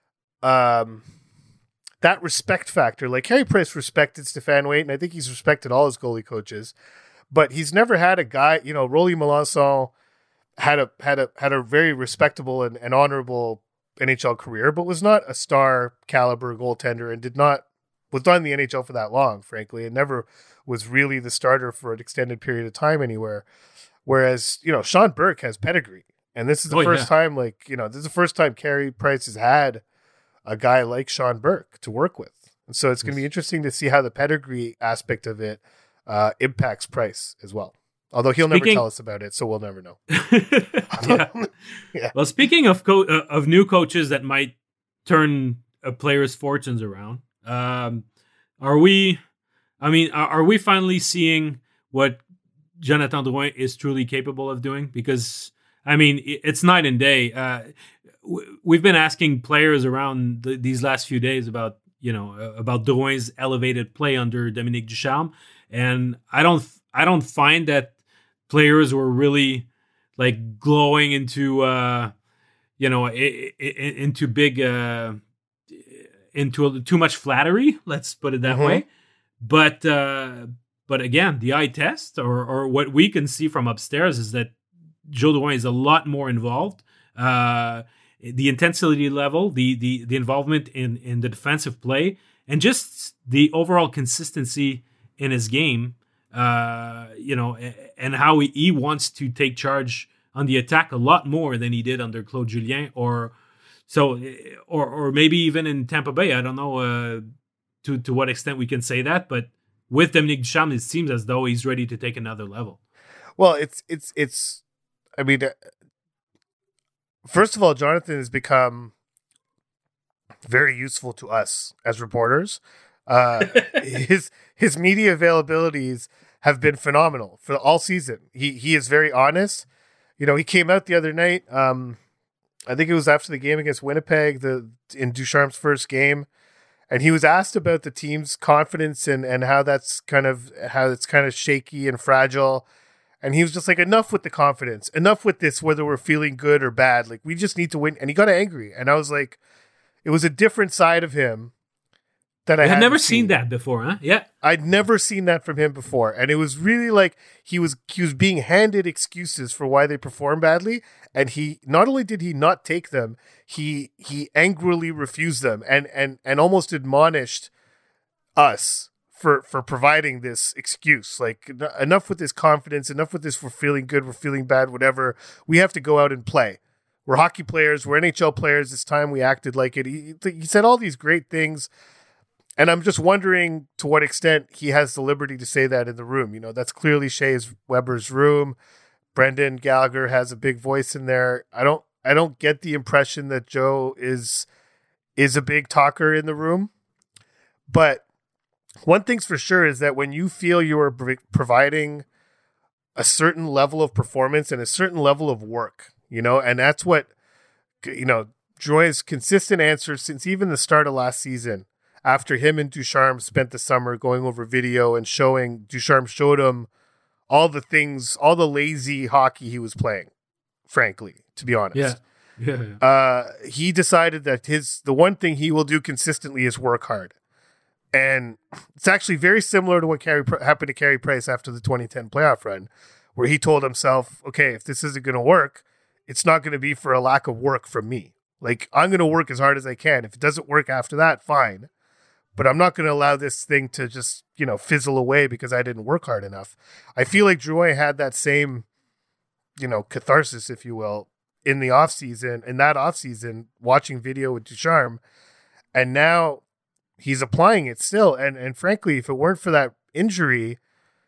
um that respect factor, like Carey Price respected Stéphane Waite, and I think he's respected all his goalie coaches, but he's never had a guy, you know, Rolly Melanson had a had a had a very respectable and, and honorable N H L career, but was not a star caliber goaltender and did not was not in the N H L for that long, frankly, and never was really the starter for an extended period of time anywhere. Whereas, you know, Sean Burke has pedigree, and this is the oh, first yeah. time, like, you know, this is the first time Carey Price has had a guy like Sean Burke to work with. And so it's going to be interesting to see how the pedigree aspect of it uh, impacts Price as well. Although he'll Speaking, never tell us about it, so we'll never know. yeah. yeah. Well, speaking of co- uh, of new coaches that might turn a player's fortunes around, um, are we? I mean, are, are we finally seeing what Jonathan Drouin is truly capable of doing? Because I mean, it's night and day. Uh, we've been asking players around the, these last few days about, you know, about Drouin's elevated play under Dominique Ducharme, and I don't, I don't find that players were really like glowing into, uh, you know, into big, uh, into too much flattery. Let's put it that mm-hmm. way. But, uh, but again, the eye test, or or what we can see from upstairs, is that Joe Drouin is a lot more involved. Uh, the intensity level, the the the involvement in in the defensive play, and just the overall consistency in his game. Uh, you know, and how he, he wants to take charge on the attack a lot more than he did under Claude Julien, or so, or or maybe even in Tampa Bay. I don't know uh, to to what extent we can say that, but with Dominique Ducharme, it seems as though he's ready to take another level. Well, it's it's it's. I mean, uh, first of all, Jonathan has become very useful to us as reporters. Uh, his his media availabilities have been phenomenal for all season. He he is very honest. You know, he came out the other night. Um, I think it was after the game against Winnipeg, the in Ducharme's first game, and he was asked about the team's confidence and and how that's kind of how it's kind of shaky and fragile. And he was just like, enough with the confidence, enough with this, whether we're feeling good or bad. Like, we just need to win. And he got angry. And I was like, it was a different side of him that I had never seen. seen that before, huh? Yeah. I'd never seen that from him before. And it was really like he was he was being handed excuses for why they performed badly. And he not only did he not take them, he he angrily refused them and and and almost admonished us for for providing this excuse. Like, enough with this confidence, enough with this we're feeling good, we're feeling bad, whatever. We have to go out and play. We're hockey players, we're N H L players. This time we acted like it. He, he said all these great things. And I'm just wondering to what extent he has the liberty to say that in the room. You know, that's clearly Shays Weber's room. Brendan Gallagher has a big voice in there. I don't I don't get the impression that Joe is is a big talker in the room. But one thing's for sure is that when you feel you are pro- providing a certain level of performance and a certain level of work, you know, and that's what, you know, Drouin's consistent answer since even the start of last season, after him and Ducharme spent the summer going over video and showing, Ducharme showed him all the things, all the lazy hockey he was playing, frankly, to be honest. Yeah. Yeah, yeah. Uh, he decided that his the one thing he will do consistently is work hard. And it's actually very similar to what Carey, happened to Carey Price after the twenty ten playoff run, where he told himself, okay, if this isn't going to work, it's not going to be for a lack of work from me. Like, I'm going to work as hard as I can. If it doesn't work after that, fine. But I'm not going to allow this thing to just, you know, fizzle away because I didn't work hard enough. I feel like Drouin had that same, you know, catharsis, if you will, in the offseason, in that offseason, watching video with Ducharme. And now he's applying it still. And and frankly, if it weren't for that injury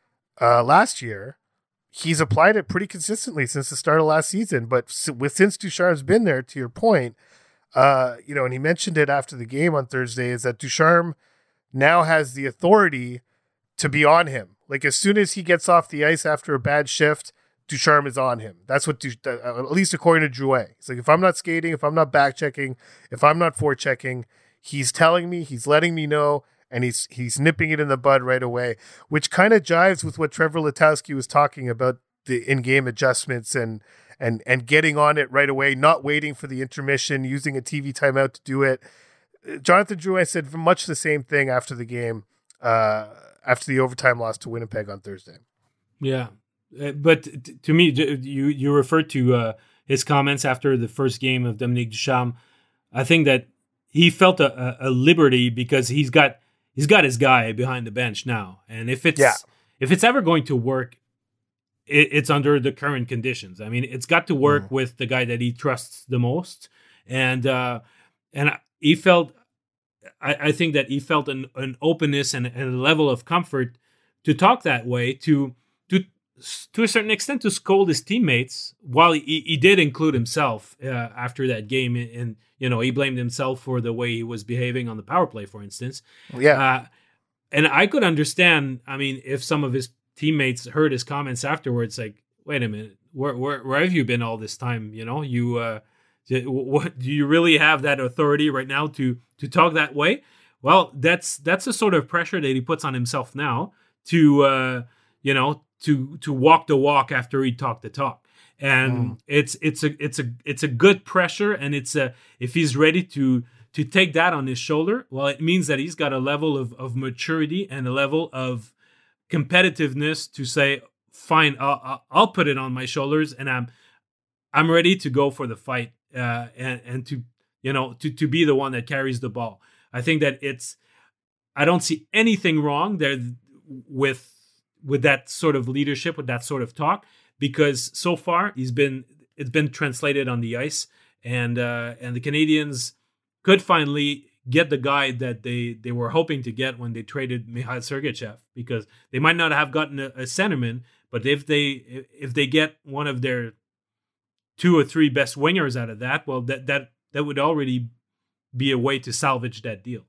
uh, last year, he's applied it pretty consistently since the start of last season. But with since Ducharme's been there, to your point, uh, you know, and he mentioned it after the game on Thursday, is that Ducharme now has the authority to be on him. Like, as soon as he gets off the ice after a bad shift, Ducharme is on him. That's what, du- uh, at least according to Drouin. It's like, if I'm not skating, if I'm not back checking, if I'm not forechecking, he's telling me, he's letting me know, and he's he's nipping it in the bud right away, which kind of jives with what Trevor Letowski was talking about, the in-game adjustments and and and getting on it right away, not waiting for the intermission, using a T V timeout to do it. Jonathan Drouin said much the same thing after the game, uh, after the overtime loss to Winnipeg on Thursday. Yeah, uh, but t- to me, you you referred to uh, his comments after the first game of Dominique Ducharme. I think that he felt a, a, a liberty because he's got he's got his guy behind the bench now, and if it's yeah. if it's ever going to work, it, it's under the current conditions. I mean, it's got to work mm. with the guy that he trusts the most, and uh, and he felt. I, I think that he felt an, an openness and, and a level of comfort to talk that way, to to to a certain extent, to scold his teammates, while he, he did include himself uh, after that game. And, you know, he blamed himself for the way he was behaving on the power play, for instance. Yeah. Uh, and I could understand, I mean, if some of his teammates heard his comments afterwards, like, wait a minute, where where, where have you been all this time? You know, you uh, what, do you really have that authority right now to to talk that way? Well, that's that's the sort of pressure that he puts on himself now to, uh, you know, to to walk the walk after he talked the talk. And mm. it's it's a it's a it's a good pressure, and it's a if he's ready to to take that on his shoulder, well, it means that he's got a level of of maturity and a level of competitiveness to say, fine, I'll, I'll put it on my shoulders, and I'm I'm ready to go for the fight, uh, and and to you know to to be the one that carries the ball. I think that it's I don't see anything wrong there with with that sort of leadership, with that sort of talk, because so far he's been it's been translated on the ice, and uh, and the Canadians could finally get the guy that they, they were hoping to get when they traded Mikhail Sergachev, because they might not have gotten a, a centerman, but if they if they get one of their two or three best wingers out of that, well, that that that would already be a way to salvage that deal.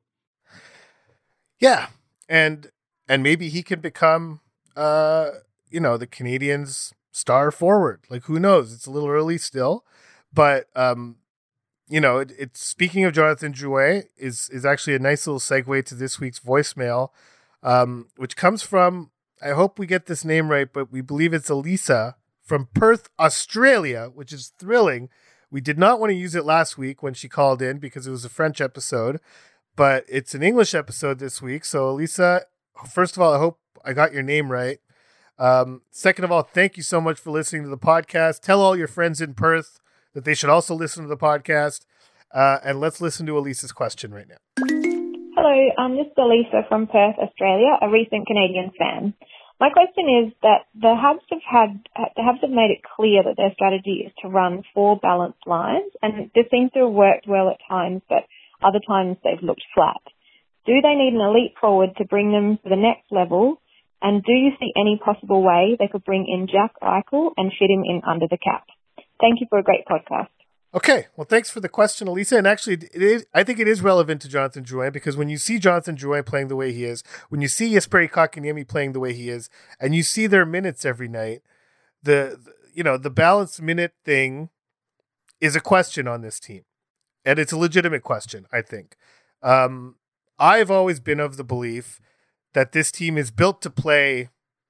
Yeah, and and maybe he can become, uh, you know, the Canadians' star forward. Like, who knows? It's a little early still, but um, you know, it, it's speaking of Jonathan Drouin is is actually a nice little segue to this week's voicemail, um, which comes from, I hope we get this name right, but we believe it's Elisa from Perth, Australia, which is thrilling. We did not want to use it last week when she called in because it was a French episode, but it's an English episode this week. So, Elisa, first of all, I hope I got your name right. Um, second of all, thank you so much for listening to the podcast. Tell all your friends in Perth that they should also listen to the podcast. Uh, and let's listen to Elisa's question right now. Hello, I'm just Elisa from Perth, Australia, a recent Canadian fan. My question is that the Habs have had the Habs have made it clear that their strategy is to run four balanced lines, and this seems to have worked well at times, but other times they've looked flat. Do they need an elite forward to bring them to the next level? And do you see any possible way they could bring in Jack Eichel and fit him in under the cap? Thank you for a great podcast. Okay, well, thanks for the question, Elisa. And actually, it is, I think it is relevant to Jonathan Drouin, because when you see Jonathan Drouin playing the way he is, when you see Jesperi Kotkaniemi playing the way he is, and you see their minutes every night, the, the you know the balanced minute thing is a question on this team, and it's a legitimate question. I think um, I've always been of the belief that this team is built to play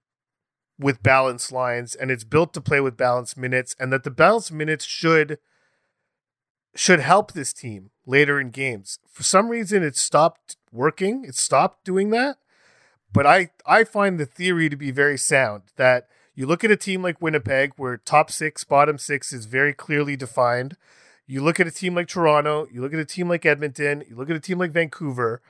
with balanced lines, and it's built to play with balanced minutes, and that the balanced minutes should. should help this team later in games. For some reason, it stopped working. It stopped doing that. But I, I find the theory to be very sound, that you look at a team like Winnipeg, where top six, bottom six is very clearly defined. You look at a team like Toronto, you look at a team like Edmonton, you look at a team like Vancouver,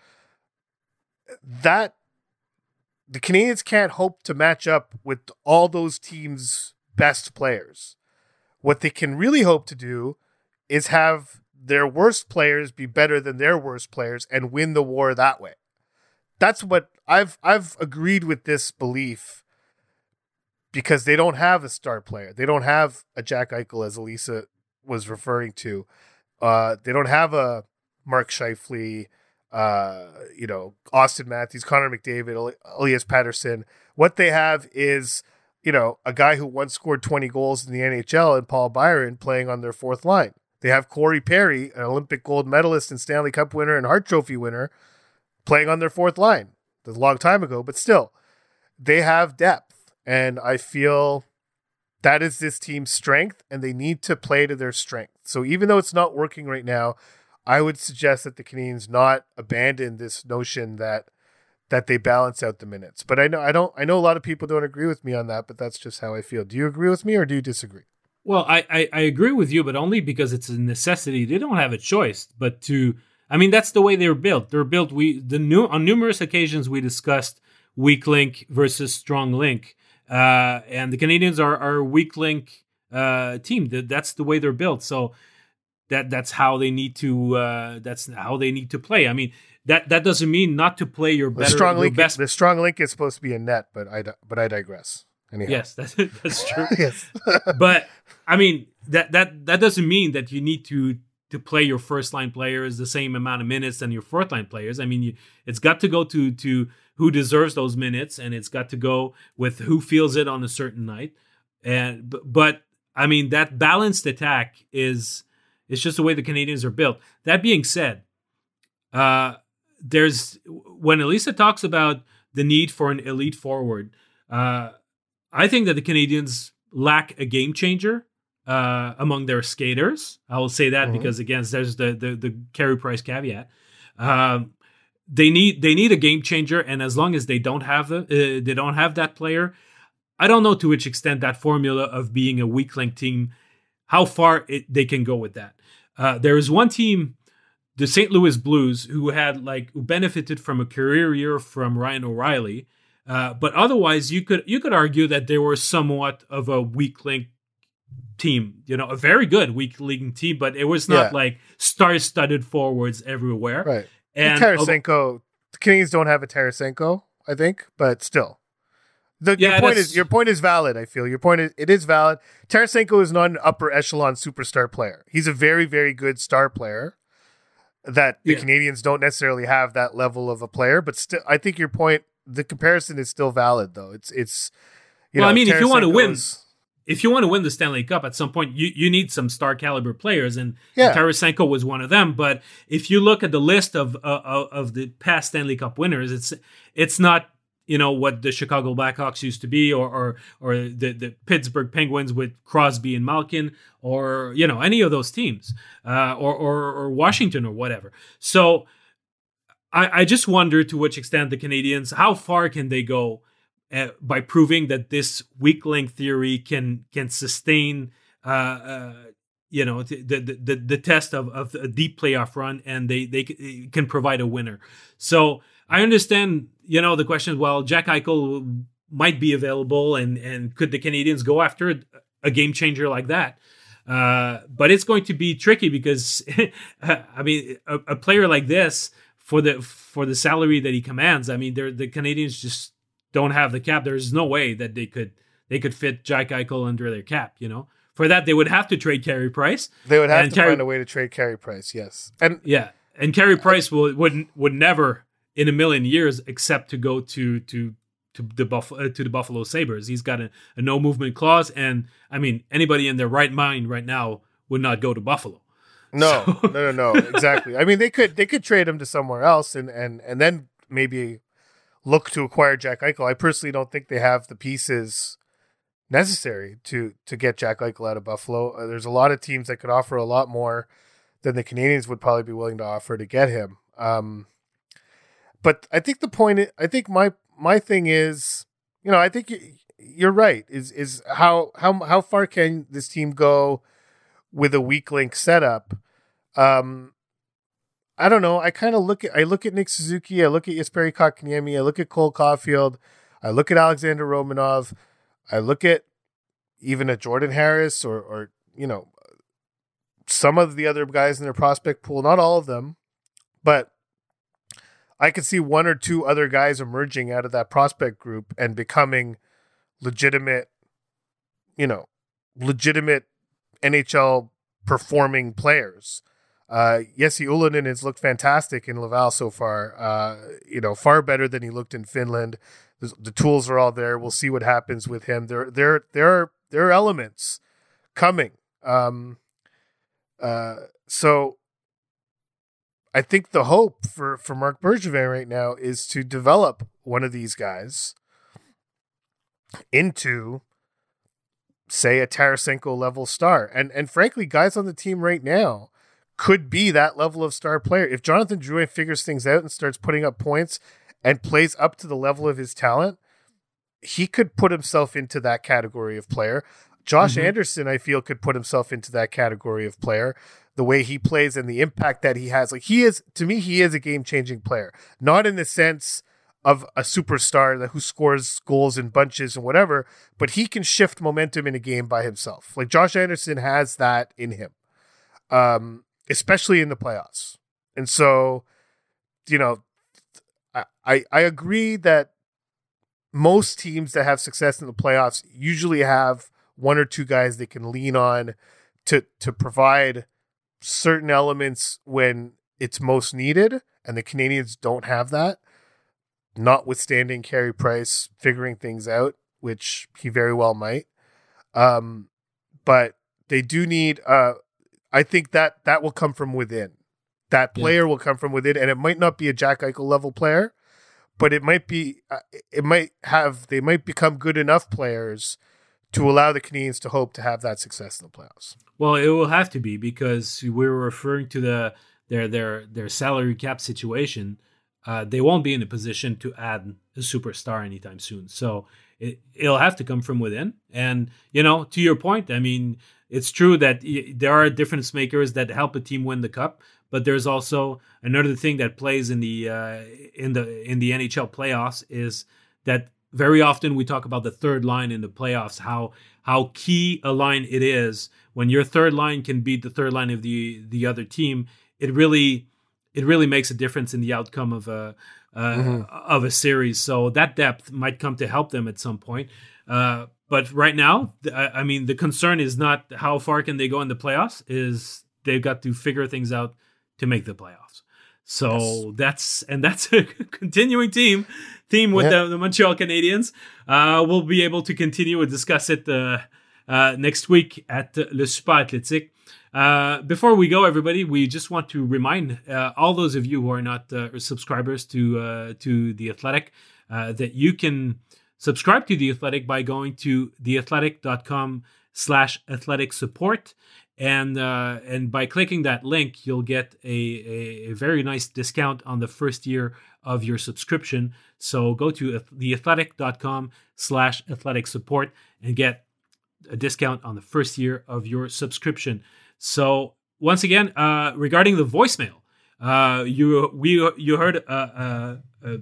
that the Canadians can't hope to match up with all those teams' best players. What they can really hope to do is have their worst players be better than their worst players and win the war that way. That's what I've I've agreed with this belief, because they don't have a star player. They don't have a Jack Eichel, as Elisa was referring to. Uh, they don't have a Mark Scheifele, uh, you know, Austin Matthews, Connor McDavid, Elias Patterson. What they have is, you know, a guy who once scored twenty goals in the N H L and Paul Byron playing on their fourth line. They have Corey Perry, an Olympic gold medalist and Stanley Cup winner and Hart Trophy winner, playing on their fourth line. That's a long time ago, but still, they have depth. And I feel that is this team's strength, and they need to play to their strength. So even though it's not working right now, I would suggest that the Canadians not abandon this notion that that they balance out the minutes. But I know I don't I know a lot of people don't agree with me on that, but that's just how I feel. Do you agree with me, or do you disagree? Well, I, I, I agree with you, but only because it's a necessity. They don't have a choice, but to, I mean, that's the way they're built. They're built, we, the new, on numerous occasions we discussed weak link versus strong link. Uh, and the Canadians are, are a weak link uh, team. That's the way they're built. So that, that's how they need to, uh, that's how they need to play. I mean, that, that doesn't mean not to play your better, the strong your link, best. The strong link is supposed to be a net, but I, but I digress. Anyhow. Yes, that's that's true. Yes. But I mean that that that doesn't mean that you need to to play your first line players the same amount of minutes than your fourth line players. I mean, you, it's got to go to to who deserves those minutes, and it's got to go with who feels it on a certain night. And but, but I mean that balanced attack is it's just the way the Canadiens are built. That being said, uh, there's when Elisa talks about the need for an elite forward, uh, I think that the Canadiens lack a game changer uh, among their skaters. I will say that mm-hmm. because again, there's the the, the Carey Price caveat. Um, they need they need a game changer, and as long as they don't have the uh, they don't have that player, I don't know to which extent that formula of being a weak link team, how far it, they can go with that. Uh, there is one team, the Saint Louis Blues, who had like who benefited from a career year from Ryan O'Reilly. Uh, but otherwise, you could you could argue that they were somewhat of a weak link team, you know, a very good weak link team, but it was not yeah. like star-studded forwards everywhere. Right. And Tarasenko, the Canadiens don't have a Tarasenko, I think, but still, the, yeah, your point is your point is valid. I feel your point is it is valid. Tarasenko is not an upper echelon superstar player. He's a very very good star player. That the yeah. Canadiens don't necessarily have that level of a player, but still, I think your point. The comparison is still valid, though. It's it's. You well, know, I mean, if you want to win, is, if you want to win the Stanley Cup at some point, you, you need some star caliber players, and, yeah. and Tarasenko was one of them. But if you look at the list of uh, of the past Stanley Cup winners, it's it's not you know what the Chicago Blackhawks used to be, or or or the the Pittsburgh Penguins with Crosby and Malkin, or you know any of those teams, uh, or, or or Washington or whatever. So. I, I just wonder to which extent the Canadiens, how far can they go uh, by proving that this weak link theory can can sustain, uh, uh, you know, the, the the the test of, of a deep playoff run, and they they can provide a winner. So I understand, you know, the question is, well, Jack Eichel might be available, and and could the Canadiens go after a game changer like that? Uh, but it's going to be tricky because, I mean, a, a player like this. For the for the salary that he commands, I mean, the Canadiens just don't have the cap. There's no way that they could they could fit Jack Eichel under their cap. You know, for that they would have to trade Carey Price. They would have to Carey, find a way to trade Carey Price. Yes, and yeah, and Carey Price will, would would never in a million years accept to go to to to the Buffalo to the Buffalo Sabres. He's got a, a no movement clause, and I mean, anybody in their right mind right now would not go to Buffalo. No, so. no, no, no, exactly. I mean, they could they could trade him to somewhere else, and, and, and then maybe look to acquire Jack Eichel. I personally don't think they have the pieces necessary to to get Jack Eichel out of Buffalo. Uh, there's a lot of teams that could offer a lot more than the Canadiens would probably be willing to offer to get him. Um, but I think the point, is, I think my my thing is, you know, I think you're right. Is is how how how far can this team go with a weak link setup? Um, I don't know. I kind of look at I look at Nick Suzuki. I look at Jesperi Kotkaniemi. I look at Cole Caulfield. I look at Alexander Romanov. I look at even at Jordan Harris or or you know some of the other guys in their prospect pool. Not all of them, but I could see one or two other guys emerging out of that prospect group and becoming legitimate, you know, legitimate N H L performing players. Uh, Jesse Ullinen has looked fantastic in Laval so far. Uh, you know, far better than he looked in Finland. The, the tools are all there. We'll see what happens with him. There, there, there are there are elements coming. Um, uh, so I think the hope for for Marc Bergevin right now is to develop one of these guys into, say, a Tarasenko level star. And and frankly, guys on the team right now could be that level of star player. If Jonathan Drouin figures things out and starts putting up points and plays up to the level of his talent, he could put himself into that category of player. Josh mm-hmm. Anderson, I feel, could put himself into that category of player. The way he plays and the impact that he has. Like he is, to me, he is a game-changing player. Not in the sense of a superstar that who scores goals in bunches and whatever, but he can shift momentum in a game by himself. Like Josh Anderson has that in him, um, especially in the playoffs. And so, you know, I, I, I agree that most teams that have success in the playoffs usually have one or two guys they can lean on to to provide certain elements when it's most needed, and the Canadians don't have that, notwithstanding Carey Price figuring things out, which he very well might. Um, but they do need, uh, I think that that will come from within. That player yeah. will come from within, and it might not be a Jack Eichel level player, but it might be, uh, it might have, they might become good enough players to allow the Canadians to hope to have that success in the playoffs. Well, it will have to be, because we were referring to the their their their salary cap situation. Uh, they won't be in a position to add a superstar anytime soon. So it, it'll have to come from within. And, you know, to your point, I mean, it's true that y- there are difference makers that help a team win the cup, but there's also another thing that plays in the uh, in the in the N H L playoffs is that very often we talk about the third line in the playoffs, how how key a line it is. When your third line can beat the third line of the the other team, it really it really makes a difference in the outcome of a uh, mm-hmm. of a series. So that depth might come to help them at some point. Uh, but right now, I mean, the concern is not how far can they go in the playoffs, is they've got to figure things out to make the playoffs. So yes. that's and that's a continuing theme theme with yeah. the, the Montreal Canadiens. Uh, we'll be able to continue and discuss it uh, uh, next week at Le Super Athlétique. Uh, before we go, everybody, we just want to remind uh, all those of you who are not uh, subscribers to uh, to The Athletic uh, that you can subscribe to The Athletic by going to theathletic.com slash athletic support. And uh, and by clicking that link, you'll get a, a, a very nice discount on the first year of your subscription. So go to theathletic.com slash athletic support and get a discount on the first year of your subscription. So once again, uh, regarding the voicemail, uh, you we you heard a, a, a,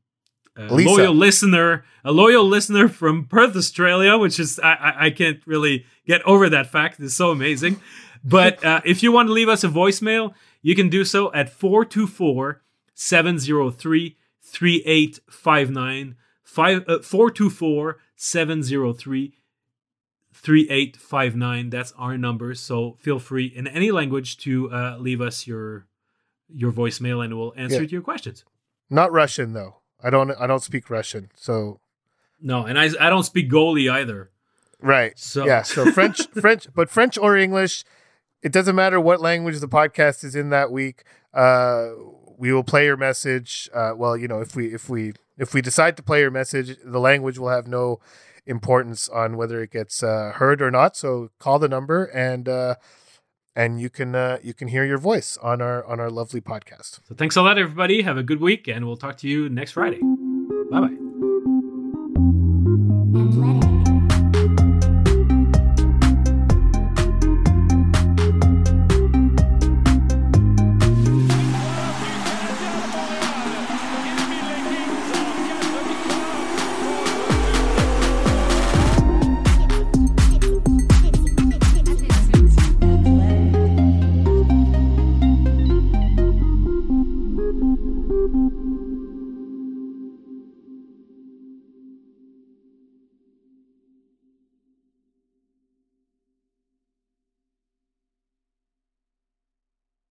a loyal listener, a loyal listener from Perth, Australia, which is I, I, I can't really get over that fact. It's so amazing. But uh, if you want to leave us a voicemail, you can do so at four two four, seven zero three, three eight five nine, four two four, seven zero three, three eight five nine. That's our number. So feel free in any language to uh, leave us your your voicemail, and we'll answer yeah. your questions. Not Russian though. I don't. I don't speak Russian. So no, and I I don't speak Goli either. Right. So yeah. So French, French, but French or English. It doesn't matter what language the podcast is in that week. Uh, we will play your message. Uh, well, you know, if we if we if we decide to play your message, the language will have no importance on whether it gets uh, heard or not. So call the number, and uh, and you can uh, you can hear your voice on our on our lovely podcast. So thanks a lot, everybody. Have a good week, and we'll talk to you next Friday. Bye bye.